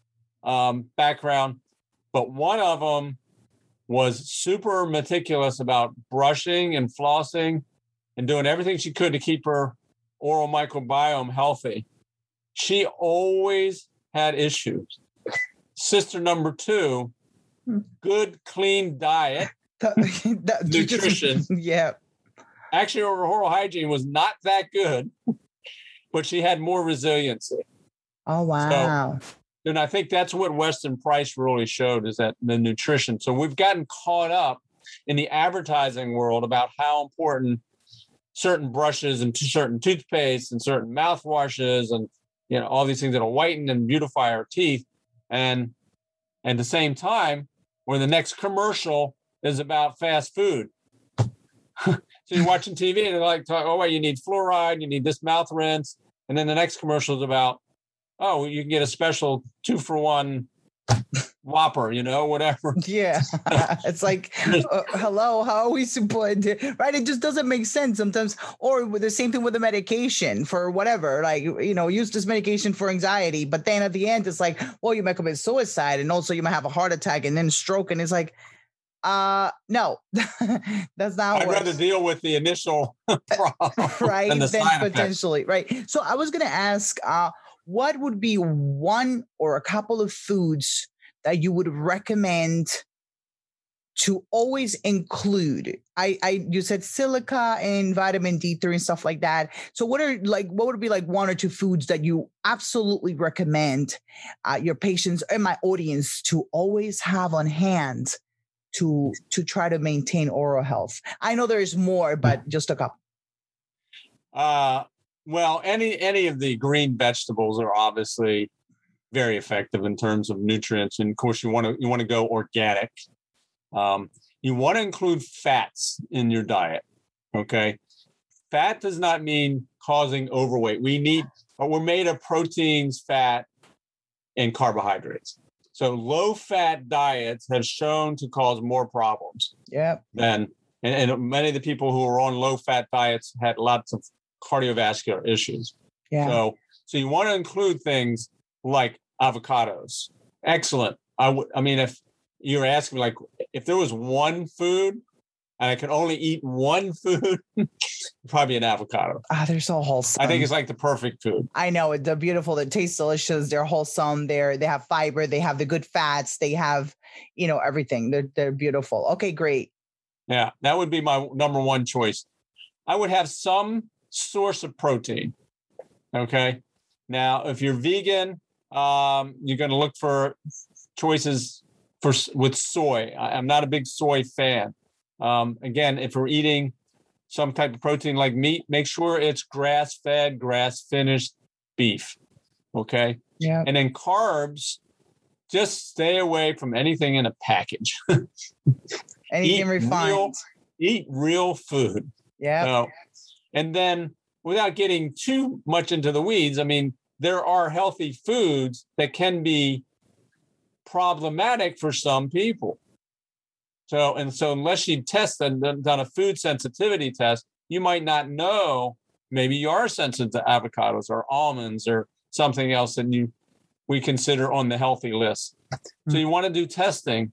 background, but one of them was super meticulous about brushing and flossing and doing everything she could to keep her oral microbiome healthy. She always had issues. Sister number 2, good, clean diet, nutrition. Yeah. Actually, her oral hygiene was not that good, but she had more resiliency. Oh, wow. So, and I think that's what Weston Price really showed, is that the nutrition. So we've gotten caught up in the advertising world about how important certain brushes and certain toothpaste and certain mouthwashes and, you know, all these things that'll whiten and beautify our teeth. And at the same time, where the next commercial is about fast food. So you're watching TV and they're like, oh, wait, you need fluoride, you need this mouth rinse. And then the next commercial is about, oh, you can get a special 2-for-1 Whopper, you know, whatever. Yeah. It's like, hello, how are we supposed to, right? It just doesn't make sense sometimes. Or with the same thing with the medication for whatever, like, you know, use this medication for anxiety. But then at the end, it's like, well, you might commit suicide and also you might have a heart attack and then stroke. And it's like, no, that's not. I'd rather deal with the initial problem, right? Than the then side potentially, effects. right? So I was going to ask, what would be one or a couple of foods that you would recommend to always include? You said silica and vitamin D3 and stuff like that. So what would be like 1 or 2 foods that you absolutely recommend your patients and my audience to always have on hand to try to maintain oral health? I know there's more, but just a couple. Well, any of the green vegetables are obviously very effective in terms of nutrients. And of course, you want to go organic. You want to include fats in your diet. Okay. Fat does not mean causing overweight. We're made of proteins, fat, and carbohydrates. So low fat diets have shown to cause more problems. Yeah. And many of the people who are on low fat diets had lots of cardiovascular issues. Yeah. So you want to include things like avocados. Excellent. If you're asking me, like, if there was one food and I could only eat one food, probably an avocado. They're so wholesome. I think it's like the perfect food. I know. They're beautiful. They taste delicious. They're wholesome. They have fiber. They have the good fats. They have, you know, everything. They're beautiful. Okay, great. Yeah, that would be my number one choice. I would have some source of protein. Okay. Now, if you're vegan, you're going to look for choices with soy. I'm not a big soy fan. Again, if we're eating some type of protein like meat, make sure it's grass-fed, grass-finished beef. Okay. Yeah. And then carbs, just stay away from anything in a package. Anything refined. Eat real food. Yeah. And then without getting too much into the weeds, I mean, there are healthy foods that can be problematic for some people. So unless you test and done a food sensitivity test, you might not know, maybe you are sensitive to avocados or almonds or something else that we consider on the healthy list. So you want to do testing.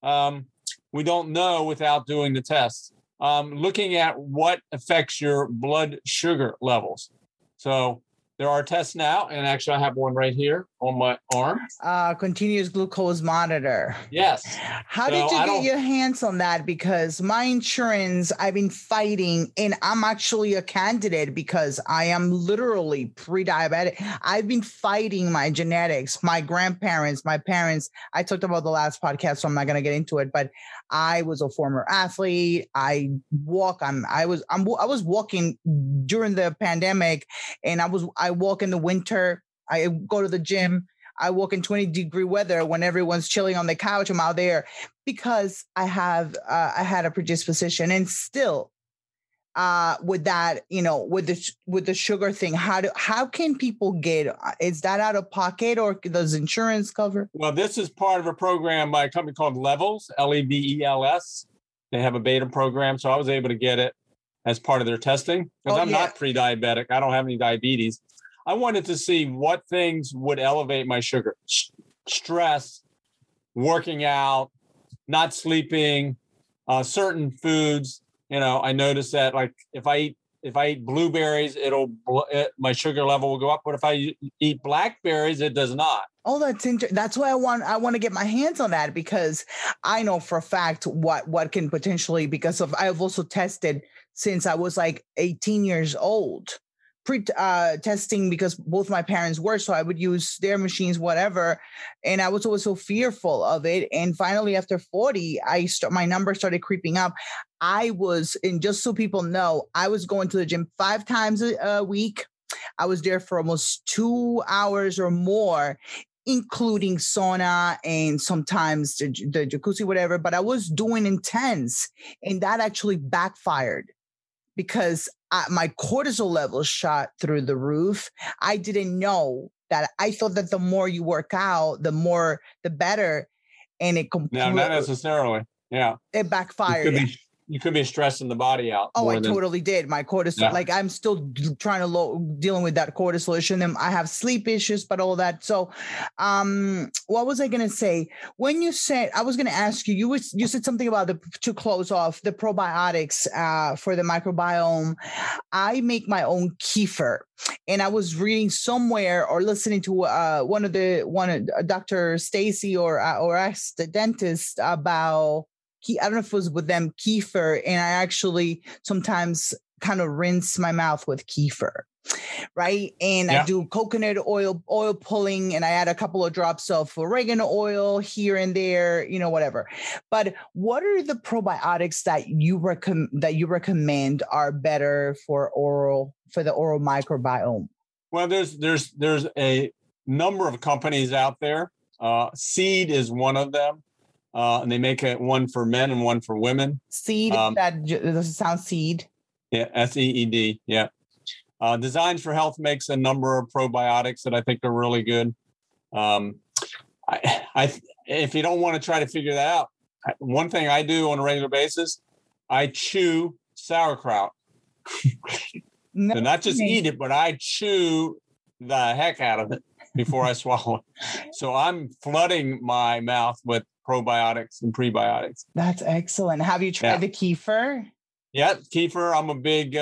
We don't know without doing the test. Looking at what affects your blood sugar levels. So there are tests now, and actually I have one right here on my arm. Continuous glucose monitor. Yes. How did you get your hands on that? Because my insurance, I've been fighting, and I'm actually a candidate because I am literally pre-diabetic. I've been fighting my genetics, my grandparents, my parents. I talked about the last podcast, so I'm not going to get into it, but I was a former athlete. I was walking during the pandemic, and I walk in the winter. I go to the gym. I walk in 20-degree weather when everyone's chilling on the couch. I'm out there because I had a predisposition, and still with that, you know, with the sugar thing, how can people get? Is that out of pocket, or does insurance cover? Well, this is part of a program by a company called Levels, Levels. They have a beta program, so I was able to get it as part of their testing because I'm not pre-diabetic. I don't have any diabetes. I wanted to see what things would elevate my sugar. stress, working out, not sleeping, certain foods. I notice that like if I eat blueberries, my sugar level will go up. But if I eat blackberries, it does not. Oh, that's interesting. That's why I want to get my hands on that, because I know for a fact what can potentially, because I've also tested since I was like 18 years old, testing, because both my parents were, so I would use their machines, whatever. And I was always so fearful of it. And finally, after 40, my number started creeping up. And just so people know, I was going to the gym 5 times a week. I was there for almost 2 hours or more, including sauna and sometimes the jacuzzi, whatever. But I was doing intense, and that actually backfired because my cortisol levels shot through the roof. I didn't know that. I thought that the more you work out, the better. And it completely... No, not necessarily. Yeah. It backfired. You could be stressing the body out. Oh, I totally did. My cortisol, like I'm still dealing with that cortisol issue. And then I have sleep issues, but all that. So, what was I going to say? When you said, I was going to ask you, you said something about to close off the probiotics for the microbiome. I make my own kefir, and I was reading somewhere or listening to one of Dr. Stacy or asked the dentist about, I don't know if it was with them, kefir, and I actually sometimes kind of rinse my mouth with kefir, right? And I do coconut oil pulling, and I add a couple of drops of oregano oil here and there, whatever. But what are the probiotics that you recommend are better for the oral microbiome? Well, there's a number of companies out there. Seed is one of them. And they make one for men and one for women. Seed, does it sound Seed? Yeah, SEED, yeah. Designs for Health makes a number of probiotics that I think are really good. If you don't want to try to figure that out, one thing I do on a regular basis, I chew sauerkraut. So not just eat it, but I chew the heck out of it before I swallow it. So I'm flooding my mouth with probiotics and prebiotics. That's excellent. Have you tried the kefir? Yeah, kefir. I'm a big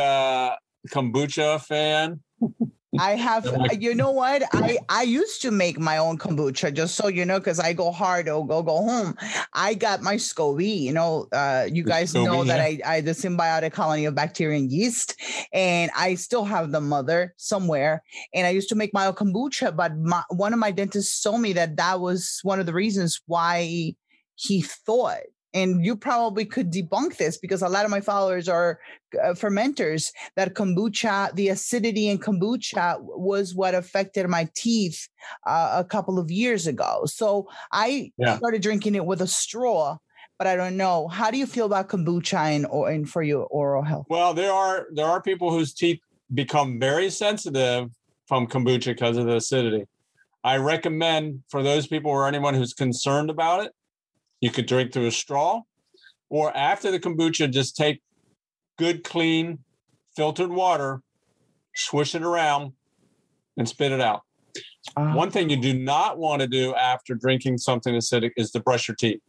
kombucha fan. I have, you know what? I used to make my own kombucha, just so you know, because I go hard or go home. I got my SCOBY, you guys know that I the symbiotic colony of bacteria and yeast, and I still have the mother somewhere. And I used to make my own kombucha, but one of my dentists told me that was one of the reasons why he thought. And you probably could debunk this, because a lot of my followers are fermenters, that kombucha, the acidity in kombucha was what affected my teeth a couple of years ago. So I started drinking it with a straw, but I don't know. How do you feel about kombucha and for your oral health? Well, there are people whose teeth become very sensitive from kombucha because of the acidity. I recommend for those people or anyone who's concerned about it, you could drink through a straw, or after the kombucha, just take good, clean, filtered water, swish it around, and spit it out. One thing you do not want to do after drinking something acidic is to brush your teeth,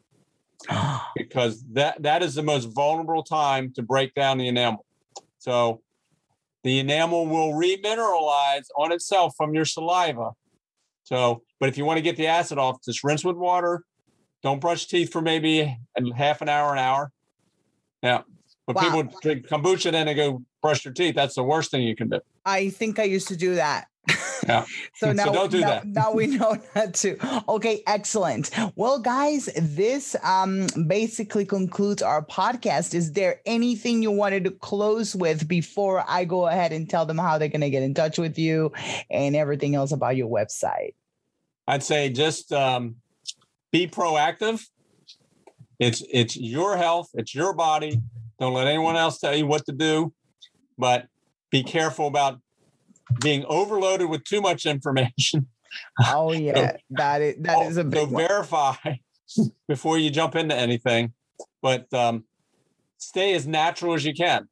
because that is the most vulnerable time to break down the enamel. So the enamel will remineralize on itself from your saliva. So, but if you want to get the acid off, just rinse with water. Don't brush teeth for maybe half an hour. Yeah. But people drink kombucha, then they go brush their teeth. That's the worst thing you can do. I think I used to do that. Yeah. So now don't do that. Now we know not to. Okay, excellent. Well, guys, this basically concludes our podcast. Is there anything you wanted to close with before I go ahead and tell them how they're going to get in touch with you and everything else about your website? I'd say just be proactive. It's your health. It's your body. Don't let anyone else tell you what to do, but be careful about being overloaded with too much information. Oh yeah, that is a big one. Verify before you jump into anything, but stay as natural as you can.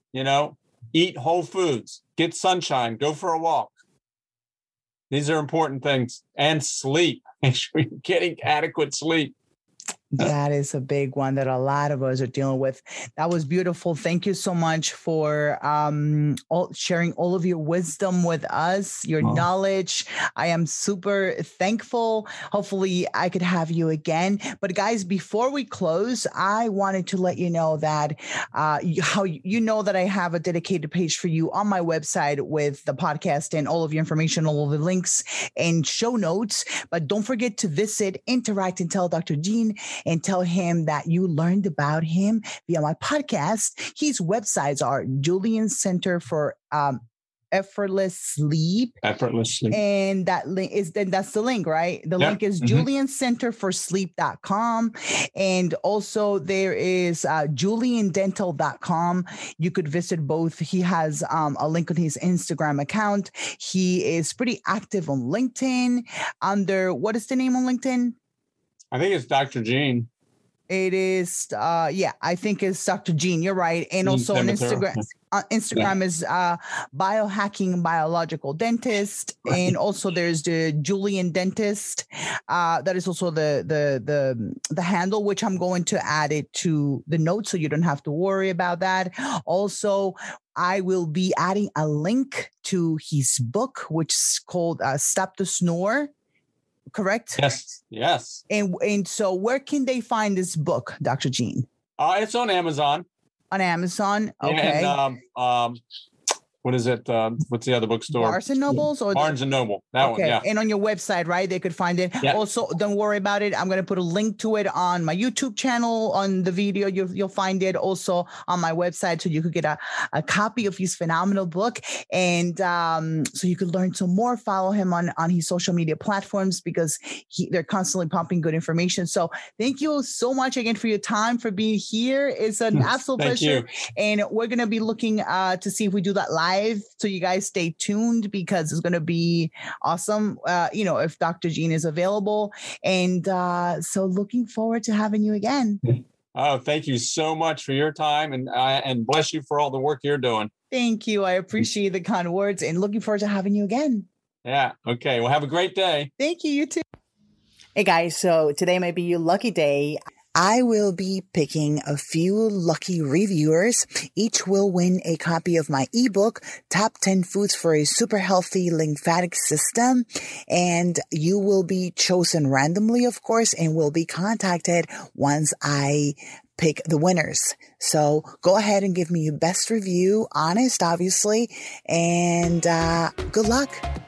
Eat whole foods, get sunshine, go for a walk. These are important things, and sleep. make sure you're getting adequate sleep. That is a big one that a lot of us are dealing with. That was beautiful. Thank you so much for sharing all of your wisdom with us, your knowledge. I am super thankful. Hopefully I could have you again. But guys, before we close, I wanted to let you know that how you know that I have a dedicated page for you on my website with the podcast and all of your information, all of the links and show notes. But don't forget to visit, interact, and tell Dr. Gene and tell him that you learned about him via my podcast. His websites are Julian Center for Effortless Sleep. And that link is that's the link, right? The link is juliancenterforsleep.com. And also there is juliandental.com. You could visit both. He has a link on his Instagram account. He is pretty active on LinkedIn under, what is the name on LinkedIn? I think it's Dr. Gene. It is, I think it's Dr. Gene. You're right. And also on Instagram is Biohacking Biological Dentist. Right. And also there's the Julian Dentist. That is also the handle, which I'm going to add it to the notes so you don't have to worry about that. Also, I will be adding a link to his book, which is called Stop the Snore. Correct? Yes. And so where can they find this book, Dr. Gene? It's on Amazon. On Amazon? Okay. And what is it? What's the other bookstore? Barnes and Nobles? Or Barnes and Noble. That one, yeah. And on your website, right? They could find it. Yeah. Also, don't worry about it. I'm going to put a link to it on my YouTube channel. On the video, you'll find it also on my website, so you could get a copy of his phenomenal book. And so you could learn some more. Follow him on his social media platforms because they're constantly pumping good information. So thank you so much again for your time, for being here. It's an absolute pleasure. And we're going to be looking to see if we do that live. So you guys stay tuned because it's going to be awesome. If Dr. Gene is available. And so looking forward to having you again. Oh, thank you so much for your time and bless you for all the work you're doing. Thank you. I appreciate the kind words and looking forward to having you again. Yeah. Okay. Well, have a great day. Thank you. You too. Hey guys. So today might be your lucky day. I will be picking a few lucky reviewers. Each will win a copy of my ebook, Top 10 Foods for a Super Healthy Lymphatic System. And you will be chosen randomly, of course, and will be contacted once I pick the winners. So go ahead and give me your best review, honest, obviously, and good luck.